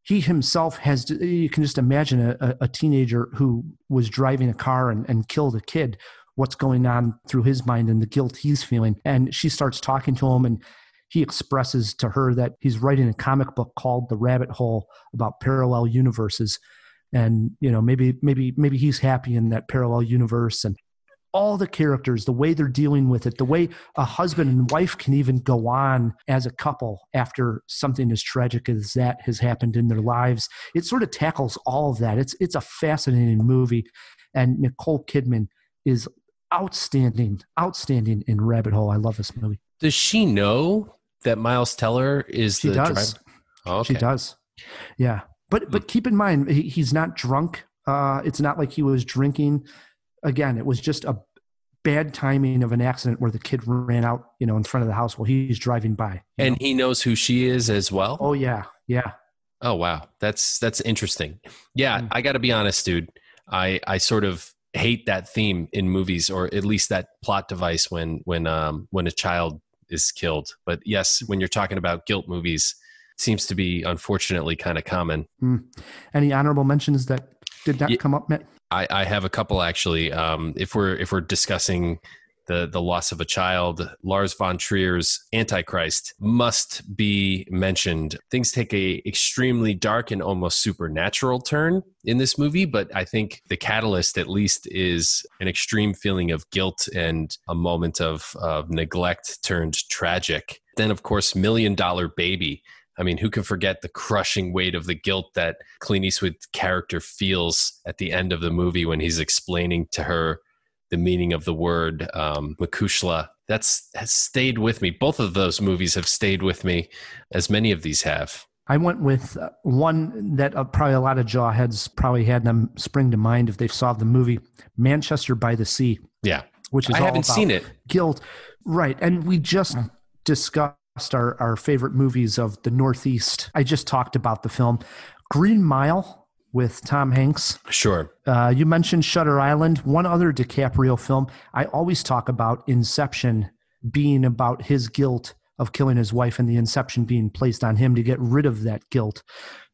he himself has, you can just imagine a, a teenager who was driving a car and, and killed a kid, what's going on through his mind and the guilt he's feeling. And she starts talking to him, and he expresses to her that he's writing a comic book called The Rabbit Hole about parallel universes. And, you know, maybe, maybe, maybe he's happy in that parallel universe. And all the characters, the way they're dealing with it, the way a husband and wife can even go on as a couple after something as tragic as that has happened in their lives. It sort of tackles all of that. It's, it's a fascinating movie. And Nicole Kidman is outstanding, outstanding in Rabbit Hole. I love this movie. Does she know that Miles Teller is she the does. driver? Oh, okay. She does. Yeah. But, but keep in mind, he, he's not drunk. Uh, it's not like he was drinking. Again, it was just a bad timing of an accident where the kid ran out, you know, in front of the house while he's driving by. And know? he knows who she is as well? Oh, yeah. Yeah. Oh, wow. That's that's interesting. Yeah, mm. I got to be honest, dude. I, I sort of hate that theme in movies, or at least that plot device when when um when a child is killed. But yes, when you're talking about guilt movies, it seems to be unfortunately kind of common. Mm. Any honorable mentions that did not yeah. come up, Matt? I, I have a couple actually. Um, if we're if we're discussing the the loss of a child, Lars von Trier's Antichrist must be mentioned. Things take a extremely dark and almost supernatural turn in this movie, but I think the catalyst at least is an extreme feeling of guilt and a moment of, of neglect turned tragic. Then, of course, Million Dollar Baby. I mean, who can forget the crushing weight of the guilt that Clint Eastwood's character feels at the end of the movie when he's explaining to her the meaning of the word um, Makushla. That's has stayed with me. Both of those movies have stayed with me, as many of these have. I went with uh, one that uh, probably a lot of jawheads probably had them spring to mind if they saw the movie, Manchester by the Sea. Yeah, which is I all haven't about seen it. Guilt, right? And we just discussed Our, our favorite movies of the Northeast. I just talked about the film Green Mile with Tom Hanks. Sure. Uh, you mentioned Shutter Island. One other DiCaprio film. I always talk about Inception being about his guilt of killing his wife and the Inception being placed on him to get rid of that guilt.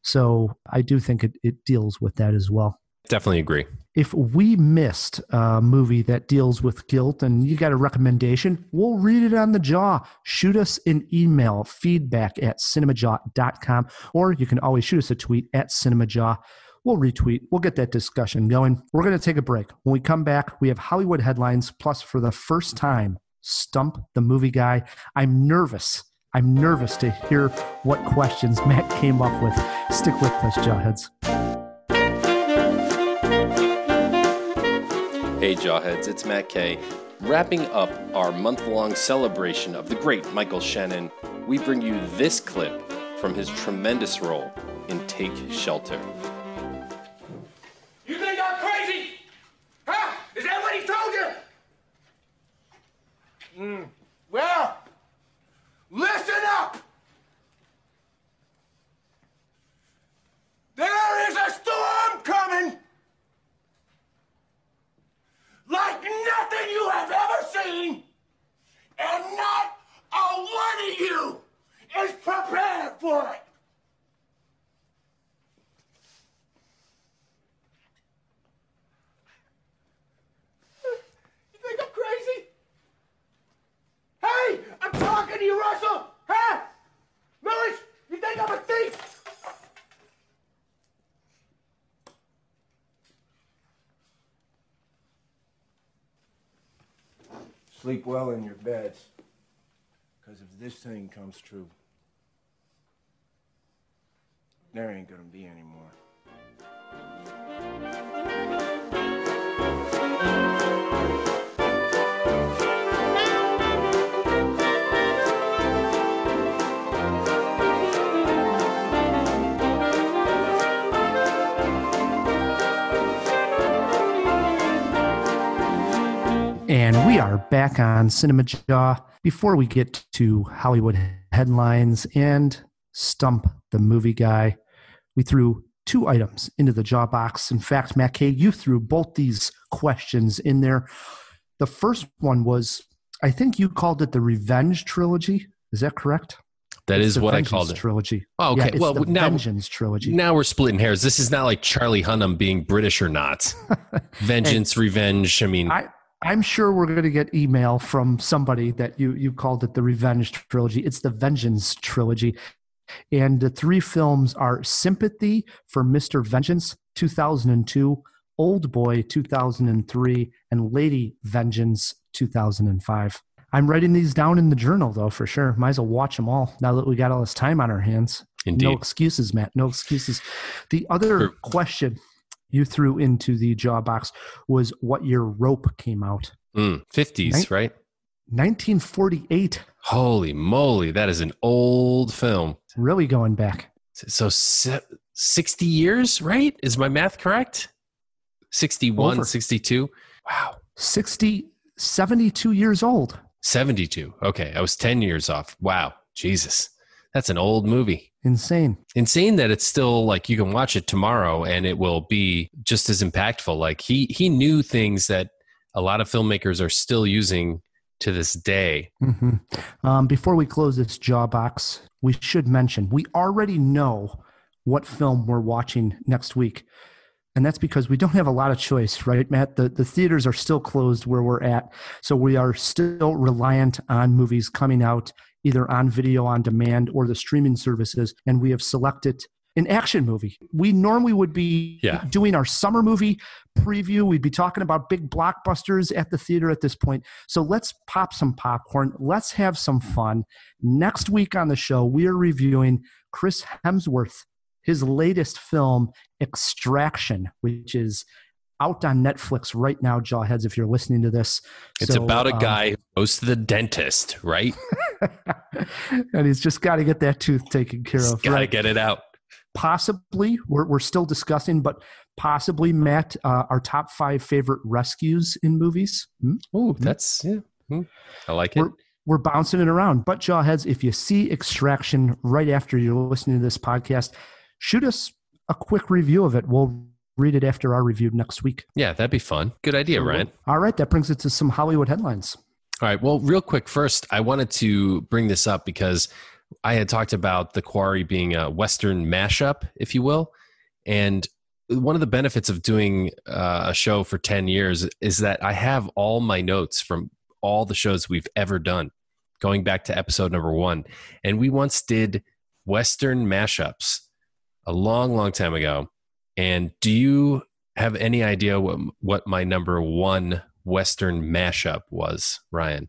So I do think it, it deals with that as well. Definitely agree. If we missed a movie that deals with guilt and you got a recommendation, we'll read it on the jaw. Shoot us an email, feedback at cinemajaw dot com, or you can always shoot us a tweet at cinemajaw. We'll retweet. We'll get that discussion going. We're going to take a break. When we come back, we have Hollywood headlines, plus for the first time, Stump the Movie Guy. I'm nervous. I'm nervous to hear what questions Matt came up with. Stick with us, Jawheads. Hey Jawheads, it's Matt Kay. Wrapping up our month-long celebration of the great Michael Shannon, we bring you this clip from his tremendous role in Take Shelter. You think I'm crazy? Huh? Is that what he told you? Mm. Well, listen up! There is a storm coming! Like nothing you have ever seen, and not a one of you is prepared for it. You think I'm crazy? Hey, I'm talking to you, Russell. Huh? Lewis, you think I'm a thief? Sleep well in your beds, because if this thing comes true, there ain't gonna be any more. And we are back on Cinema Jaw. Before we get to Hollywood headlines and Stump the Movie Guy, we threw two items into the Jaw box. In fact, Matt Kay, you threw both these questions in there. The first one was, I think you called it the Revenge Trilogy. Is that correct? That It's is the what Vengeance I called it. Trilogy. Oh, okay. Yeah, it's well, the now Vengeance Trilogy. now we're splitting hairs. This is not like Charlie Hunnam being British or not. Vengeance, hey, revenge. I mean, I, I'm sure we're going to get email from somebody that you you called it the Revenge Trilogy. It's the Vengeance Trilogy. And the three films are Sympathy for Mister Vengeance, two thousand two, Old Boy, two thousand three, and Lady Vengeance, two thousand five. I'm writing these down in the journal, though, for sure. Might as well watch them all now that we got all this time on our hands. Indeed. No excuses, Matt. No excuses. The other Sure. question you threw into the jaw box was what year Rope came out. Mm, fifties, Nin- right? nineteen forty-eight. Holy moly, that is an old film. Really going back. So se- sixty years, right? Is my math correct? sixty-one, Over. sixty-two. Wow. sixty, seventy-two years old. seventy-two. Okay, I was ten years off. Wow. Jesus. That's an old movie. Insane. Insane that it's still like you can watch it tomorrow and it will be just as impactful. Like he he knew things that a lot of filmmakers are still using to this day. Mm-hmm. Um, before we close this jaw box, we should mention we already know what film we're watching next week. And that's because we don't have a lot of choice, right, Matt? The the theaters are still closed where we're at. So we are still reliant on movies coming out either on video on demand or the streaming services. And we have selected an action movie. We normally would be Yeah. doing our summer movie preview. We'd be talking about big blockbusters at the theater at this point. So let's pop some popcorn. Let's have some fun. Next week on the show, we are reviewing Chris Hemsworth, his latest film, Extraction, which is out on Netflix right now, Jawheads, if you're listening to this. It's So, about a um, guy who goes to the dentist, right? and he's just got to get that tooth taken care of. Got to right? get it out. Possibly, we're, we're still discussing, but possibly, Matt, uh, our top five favorite rescues in movies. Hmm? Ooh, that's, yeah. Hmm. I like it. We're, we're bouncing it around. But Jawheads, if you see Extraction right after you're listening to this podcast, shoot us a quick review of it. We'll read it after our review next week. Yeah, that'd be fun. Good idea, Ryan. All right, that brings it to some Hollywood headlines. All right. Well, real quick, first, I wanted to bring this up because I had talked about The Quarry being a Western mashup, if you will. And one of the benefits of doing uh, a show for ten years is that I have all my notes from all the shows we've ever done, going back to episode number one. And we once did Western mashups a long, long time ago. And do you have any idea what, what my number one Western mashup was, Ryan?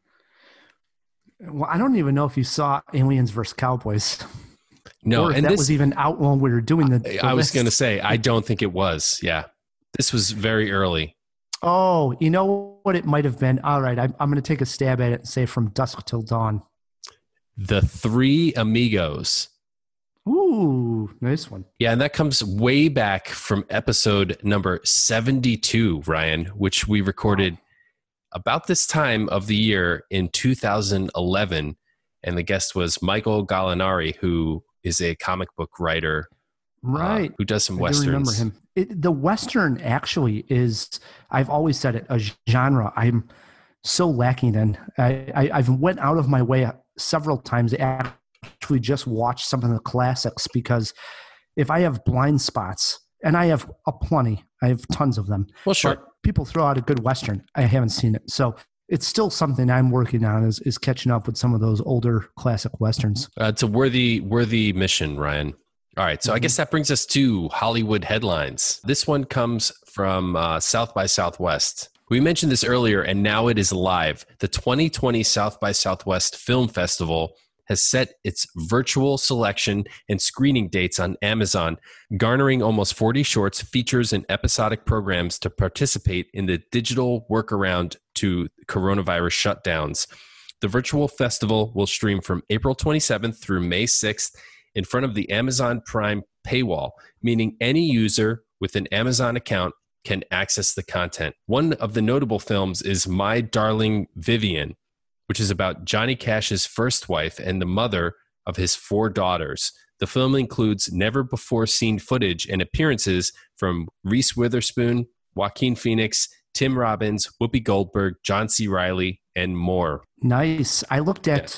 Well, I don't even know if you saw Aliens versus Cowboys. No, or if and that this was even out when we were doing the. the I was list. going to say, I don't think it was. Yeah. This was very early. Oh, you know what it might have been? All right, I'm, I'm going to take a stab at it and say From Dusk Till Dawn. The Three Amigos. Ooh, nice one. Yeah, and that comes way back from episode number seventy-two, Ryan, which we recorded about this time of the year in two thousand eleven. And the guest was Michael Gallinari, who is a comic book writer. Right. Uh, who does some I do Westerns. remember him. It, the Western actually is, I've always said it, a genre I'm so lacking in. I, I, I've went out of my way several times to actually just watch some of the classics because if I have blind spots, and I have a plenty, I have tons of them. Well, sure. But people throw out a good Western. I haven't seen it. So it's still something I'm working on is, is catching up with some of those older classic Westerns. Uh, it's a worthy, worthy mission, Ryan. All right, so mm-hmm. I guess that brings us to Hollywood headlines. This one comes from uh, South by Southwest. We mentioned this earlier, and now it is live. The twenty twenty South by Southwest Film Festival has set its virtual selection and screening dates on Amazon, garnering almost forty shorts, features, and episodic programs to participate in the digital workaround to coronavirus shutdowns. The virtual festival will stream from April twenty-seventh through May sixth in front of the Amazon Prime paywall, meaning any user with an Amazon account can access the content. One of the notable films is My Darling Vivian, which is about Johnny Cash's first wife and the mother of his four daughters. The film includes never-before-seen footage and appearances from Reese Witherspoon, Joaquin Phoenix, Tim Robbins, Whoopi Goldberg, John C. Reilly, and more. Nice. I looked at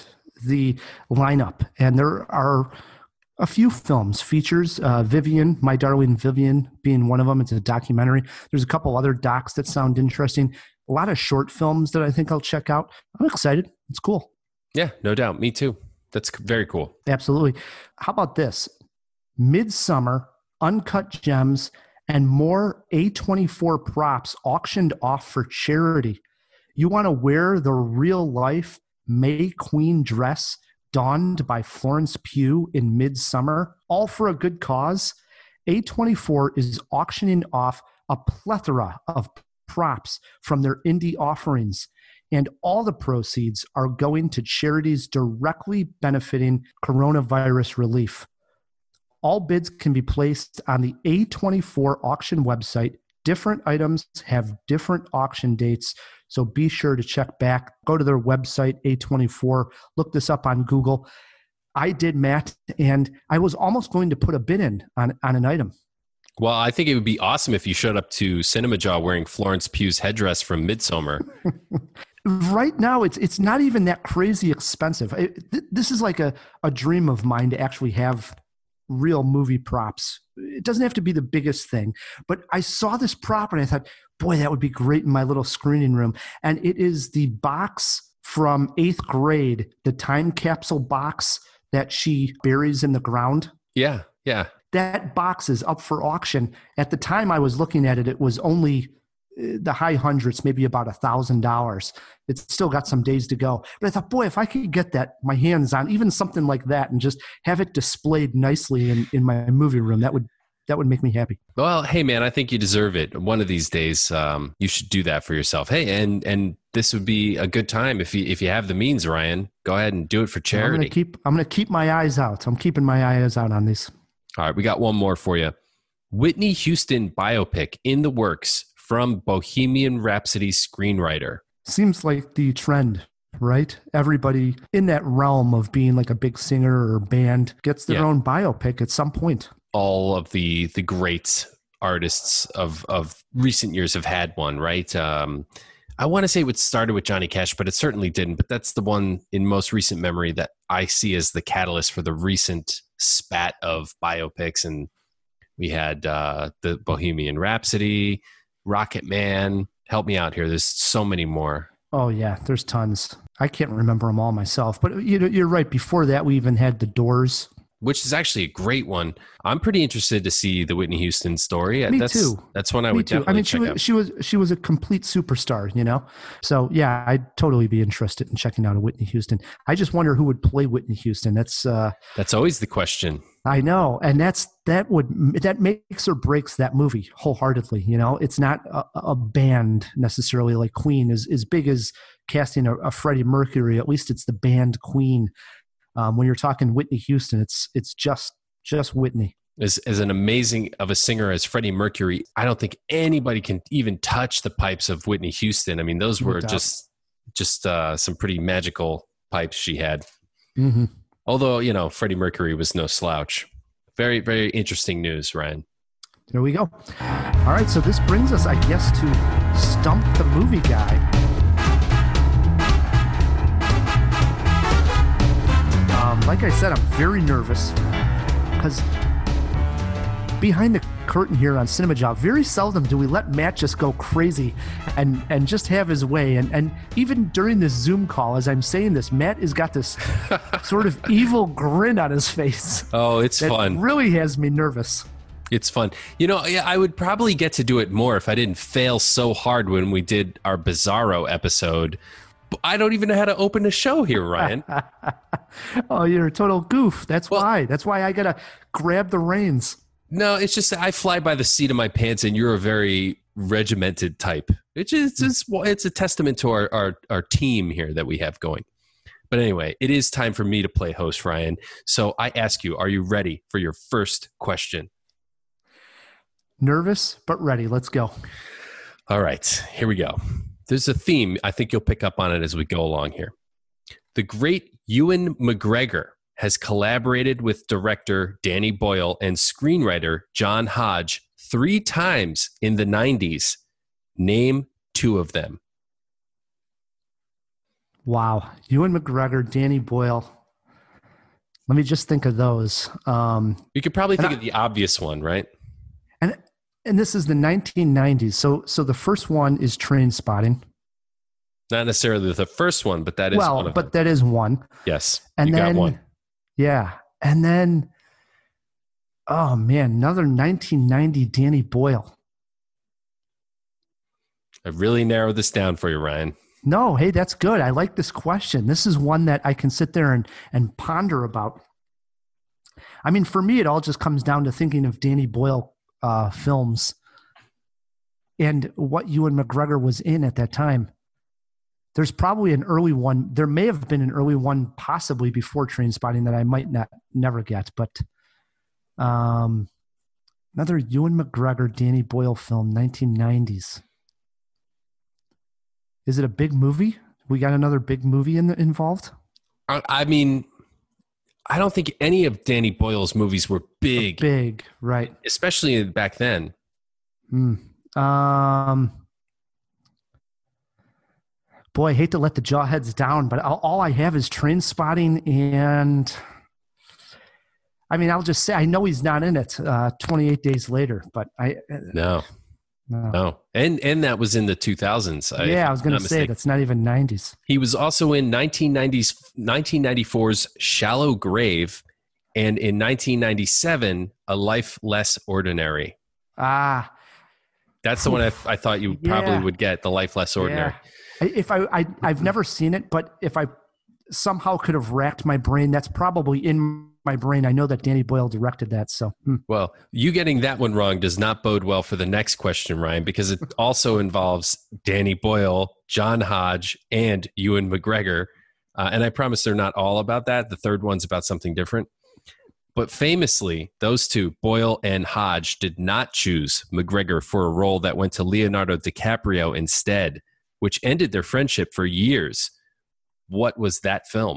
the lineup, and there are a few films, features, uh, Vivian, My Darling Vivian being one of them. It's a documentary. There's a couple other docs that sound interesting. A lot of short films that I think I'll check out. I'm excited. It's cool. Yeah, no doubt. Me too. That's very cool. Absolutely. How about this? Midsummer, Uncut Gems, and more A twenty-four props auctioned off for charity. You want to wear the real-life May Queen dress donned by Florence Pugh in Midsummer, all for a good cause? A twenty-four is auctioning off a plethora of props from their indie offerings, and all the proceeds are going to charities directly benefiting coronavirus relief. All bids can be placed on the A twenty-four auction website. Different items have different auction dates, so be sure to check back. Go to their website, A twenty-four. Look this up on Google. I did, Matt, and I was almost going to put a bid in on, on an item. Well, I think it would be awesome if you showed up to Cinema Jaw wearing Florence Pugh's headdress from Midsommar. Right now, it's it's not even that crazy expensive. It, th- this is like a, a dream of mine to actually have real movie props. It doesn't have to be the biggest thing, but I saw this prop and I thought, boy, that would be great in my little screening room. And it is the box from eighth grade, the time capsule box that she buries in the ground. Yeah, yeah. That box is up for auction. At the time I was looking at it, it was only the high hundreds, maybe about a thousand dollars. It's still got some days to go. But I thought, boy, if I could get that, my hands on even something like that and just have it displayed nicely in, in my movie room, that would that would make me happy. Well, hey man, I think you deserve it. One of these days, um, you should do that for yourself. Hey, and and this would be a good time if you if you have the means, Ryan. Go ahead and do it for charity. I'm gonna keep I'm gonna keep my eyes out. I'm keeping my eyes out on these. All right, we got one more for you. Whitney Houston biopic in the works from Bohemian Rhapsody screenwriter. Seems like the trend, right? Everybody in that realm of being like a big singer or band gets their Yeah. own biopic at some point. All of the the great artists of of recent years have had one, right? Um, I want to say it started with Johnny Cash, but it certainly didn't. But that's the one in most recent memory that I see as the catalyst for the recent spat of biopics. And we had uh, the Bohemian Rhapsody, Rocket Man. Help me out here. There's so many more. Oh yeah, there's tons. I can't remember them all myself, but you know, you're right. Before that, we even had the Doors. Which is actually a great one. I'm pretty interested to see the Whitney Houston story. Me that's, too. That's one I Me would too. definitely I mean, check she was out. she was she was a complete superstar, you know. So yeah, I'd totally be interested in checking out a Whitney Houston. I just wonder who would play Whitney Houston. That's uh, That's always the question. I know, and that's that would that makes or breaks that movie wholeheartedly. You know, it's not a, a band necessarily like Queen. As as big as casting a, a Freddie Mercury, at least it's the band Queen. Um, when you're talking Whitney Houston, it's it's just just Whitney. As, as an amazing of a singer as Freddie Mercury, I don't think anybody can even touch the pipes of Whitney Houston. I mean, those were doubt. just just uh, some pretty magical pipes she had. Mm-hmm. Although, you know, Freddie Mercury was no slouch. Very, very interesting news, Ryan. There we go. All right, so this brings us, I guess, to Stump the Movie Guy. Um, like I said, I'm very nervous because behind the curtain here on Cinema Jaw, very seldom do we let Matt just go crazy and, and just have his way. And, and even during this Zoom call, as I'm saying this, Matt has got this sort of evil grin on his face. Oh, it's that fun. really has me nervous. It's fun. You know, yeah, I would probably get to do it more if I didn't fail so hard when we did our Bizarro episode. I don't even know how to open a show here, Ryan. Oh, you're a total goof. That's Well- why. That's why I got to grab the reins. No, it's just that I fly by the seat of my pants, and you're a very regimented type. It's just, it's, it's a testament to our, our, our team here that we have going. But anyway, it is time for me to play host, Ryan. So I ask you, are you ready for your first question? Nervous, but ready. Let's go. All right, here we go. There's a theme. I think you'll pick up on it as we go along here. The great Ewan McGregor has collaborated with director Danny Boyle and screenwriter John Hodge three times in the nineties. Name two of them. Wow. Ewan McGregor, Danny Boyle. Let me just think of those. Um, You could probably think I, of the obvious one, right? And and this is the nineteen nineties. So so the first one is Trainspotting. Not necessarily the first one, but that is well, one of but them. that is one. Yes, and you then, got one. Yeah, and then, oh man, another nineteen ninety Danny Boyle. I really narrowed this down for you, Ryan. No, hey, that's good. I like this question. This is one that I can sit there and, and ponder about. I mean, for me, it all just comes down to thinking of Danny Boyle uh, films and what Ewan McGregor was in at that time. There's probably an early one. There may have been an early one possibly before Trainspotting that I might not never get. But um, another Ewan McGregor, Danny Boyle film, nineteen nineties. Is it a big movie? We got another big movie in the, involved? I, I mean, I don't think any of Danny Boyle's movies were big. Big, right. Especially back then. Hmm. Um, boy, I hate to let the jawheads down, but all, all I have is Trainspotting and... I mean, I'll just say, I know he's not in it uh, twenty-eight days later, but I... No. No. no. And and that was in the two thousands. Yeah, I was going to say, that's not even nineties. He was also in nineteen nineties, nineteen ninety-four's Shallow Grave, and in nineteen ninety-seven, A Life Less Ordinary. Ah. That's the one I, I thought you probably Yeah. would get, The Life Less Ordinary. Yeah. If I, I, I've never seen it, but if I somehow could have racked my brain, that's probably in my brain. I know that Danny Boyle directed that. So, hmm. Well, you getting that one wrong does not bode well for the next question, Ryan, because it also involves Danny Boyle, John Hodge, and Ewan McGregor. Uh, and I promise they're not all about that. The third one's about something different. But famously, those two, Boyle and Hodge, did not choose McGregor for a role that went to Leonardo DiCaprio instead, which ended their friendship for years. What was that film?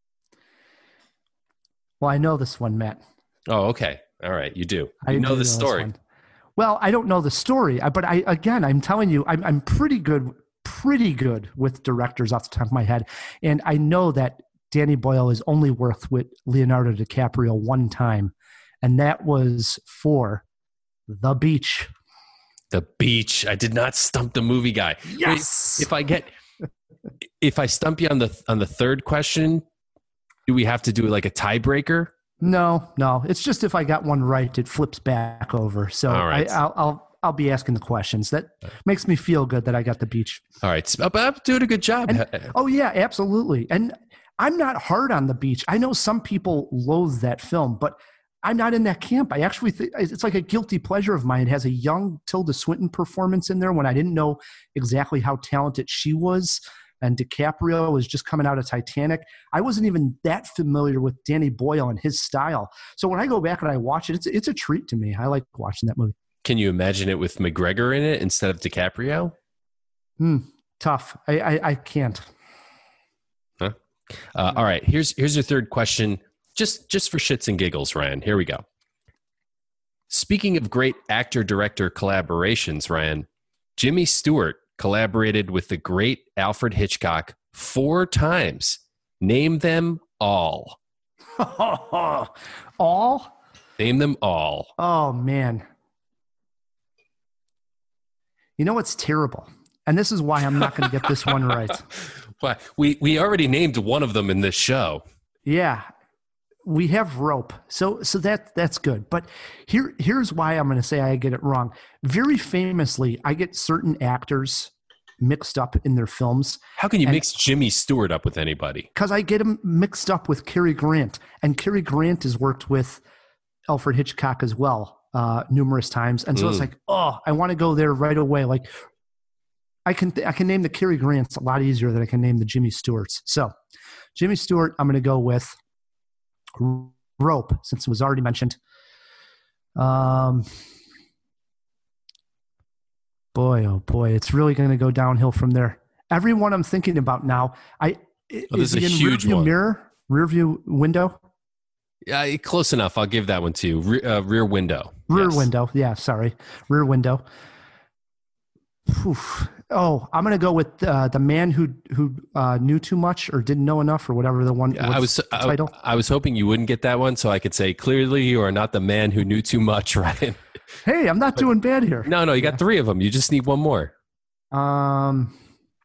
Well, I know this one, Matt. Oh, okay. All right. You do. You I know do the this story. one. Well, I don't know the story, I- but I again, I'm telling you, I'm, I'm pretty good, pretty good with directors off the top of my head, and I know that Danny Boyle has only worked with Leonardo DiCaprio one time, and that was for The Beach. The Beach. I did not stump the movie guy. Yes. Wait, if I get, if I stump you on the on the third question, do we have to do like a tiebreaker? No, no. It's just if I got one right, it flips back over. So All right. I, I'll, I'll I'll be asking the questions. That makes me feel good that I got the beach. All right, but I'm doing a good job. And, oh yeah, absolutely. And I'm not hard on the beach. I know some people loathe that film, but I'm not in that camp. I actually think it's like a guilty pleasure of mine. It has a young Tilda Swinton performance in there when I didn't know exactly how talented she was. And DiCaprio was just coming out of Titanic. I wasn't even that familiar with Danny Boyle and his style. So when I go back and I watch it, it's it's a treat to me. I like watching that movie. Can you imagine it with McGregor in it instead of DiCaprio? Hmm, tough. I, I, I can't. Huh? Uh, all right. Here's here's your third question. Just just for shits and giggles, Ryan. Here we go. Speaking of great actor-director collaborations, Ryan, Jimmy Stewart collaborated with the great Alfred Hitchcock four times. Name them all. All? Name them all. Oh, man. You know what's terrible? And this is why I'm not going to get this one right. Well, we, we already named one of them in this show. Yeah. We have Rope. So so that that's good. But here here's why I'm going to say I get it wrong. Very famously, I get certain actors mixed up in their films. How can you mix Jimmy Stewart up with anybody? Because I get him mixed up with Cary Grant. And Cary Grant has worked with Alfred Hitchcock as well uh, numerous times. And so Mm. it's like, oh, I want to go there right away. Like I can I can name the Cary Grants a lot easier than I can name the Jimmy Stewarts. So Jimmy Stewart, I'm going to go with Rope, since it was already mentioned. Um, boy, oh boy, it's really going to go downhill from there. Everyone I'm thinking about now, I Oh, this is is a he in huge rearview one. mirror, rear view window, Yeah, close enough. I'll give that one to you. Re- uh, rear window. rear Yes. window. Yeah, sorry, rear window. Oof. Oh, I'm going to go with uh, the man who who uh, knew too much or didn't know enough or whatever the one Yeah, I was the I, title. I was hoping you wouldn't get that one, so I could say clearly you are not the man who knew too much, Ryan. Hey, I'm not But, doing bad here. No, no, you got yeah. three of them. You just need one more. Um.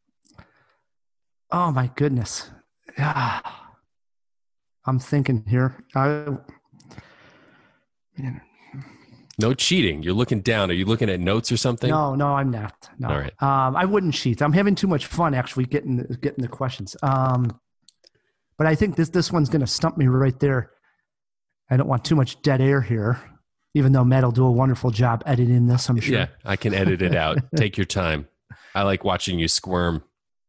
Oh my goodness. Yeah. I'm thinking here. I. Man. No cheating. You're looking down. Are you looking at notes or something? No, no, I'm not. No. All right. Um, I wouldn't cheat. I'm having too much fun actually getting the, getting the questions. Um, but I think this this one's going to stump me right there. I don't want too much dead air here, even though Matt will do a wonderful job editing this, I'm sure. Yeah, I can edit it out. Take your time. I like watching you squirm.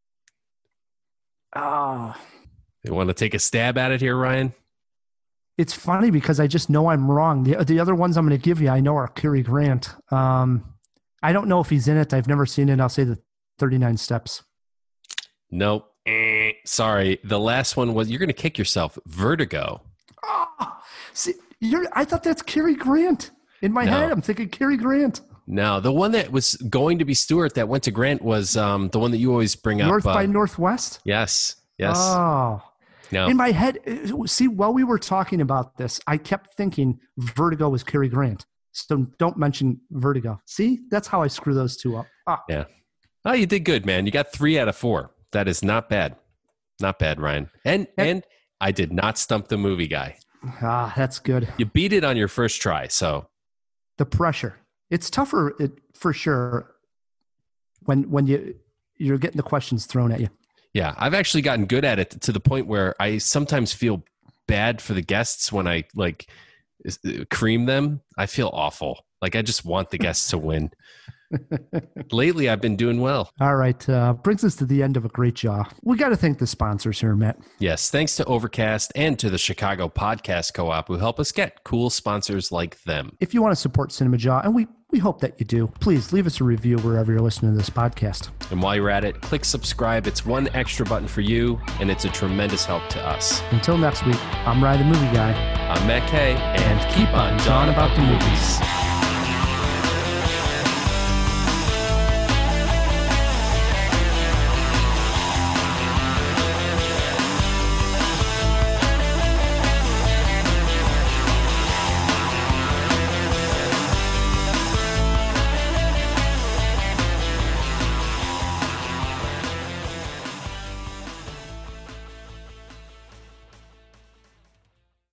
Oh. You want to take a stab at it here, Ryan? It's funny because I just know I'm wrong. The, the other ones I'm going to give you, I know are Cary Grant. Um, I don't know if he's in it. I've never seen it. I'll say the thirty-nine Steps. Nope. Eh, sorry. The last one was, you're going to kick yourself. Vertigo. Oh, see, you're, I thought that's Cary Grant. In my no. head, I'm thinking Cary Grant. No, the one that was going to be Stewart that went to Grant was um, the one that you always bring North up. North by uh, Northwest? Yes. Yes. Oh. No. In my head, see, while we were talking about this, I kept thinking Vertigo was Cary Grant. So don't mention Vertigo. See, that's how I screw those two up. Ah. Yeah. Oh, you did good, man. You got three out of four. That is not bad. Not bad, Ryan. And and, and I did not stump the movie guy. Ah, that's good. You beat it on your first try, so. The pressure. It's tougher it, for sure when when you you're getting the questions thrown at you. Yeah, I've actually gotten good at it to the point where I sometimes feel bad for the guests when I like cream them. I feel awful. Like I just want the guests to win. Lately, I've been doing well. All right. Uh, brings us to the end of a great job. We got to thank the sponsors here, Matt. Yes. Thanks to Overcast and to the Chicago Podcast Co-op who help us get cool sponsors like them. If you want to support Cinema Jaw, and we, we hope that you do, please leave us a review wherever you're listening to this podcast. And while you're at it, click subscribe. It's one extra button for you, and it's a tremendous help to us. Until next week, I'm Ryan the Movie Guy. I'm Matt Kay, and keep on jawing about the movies.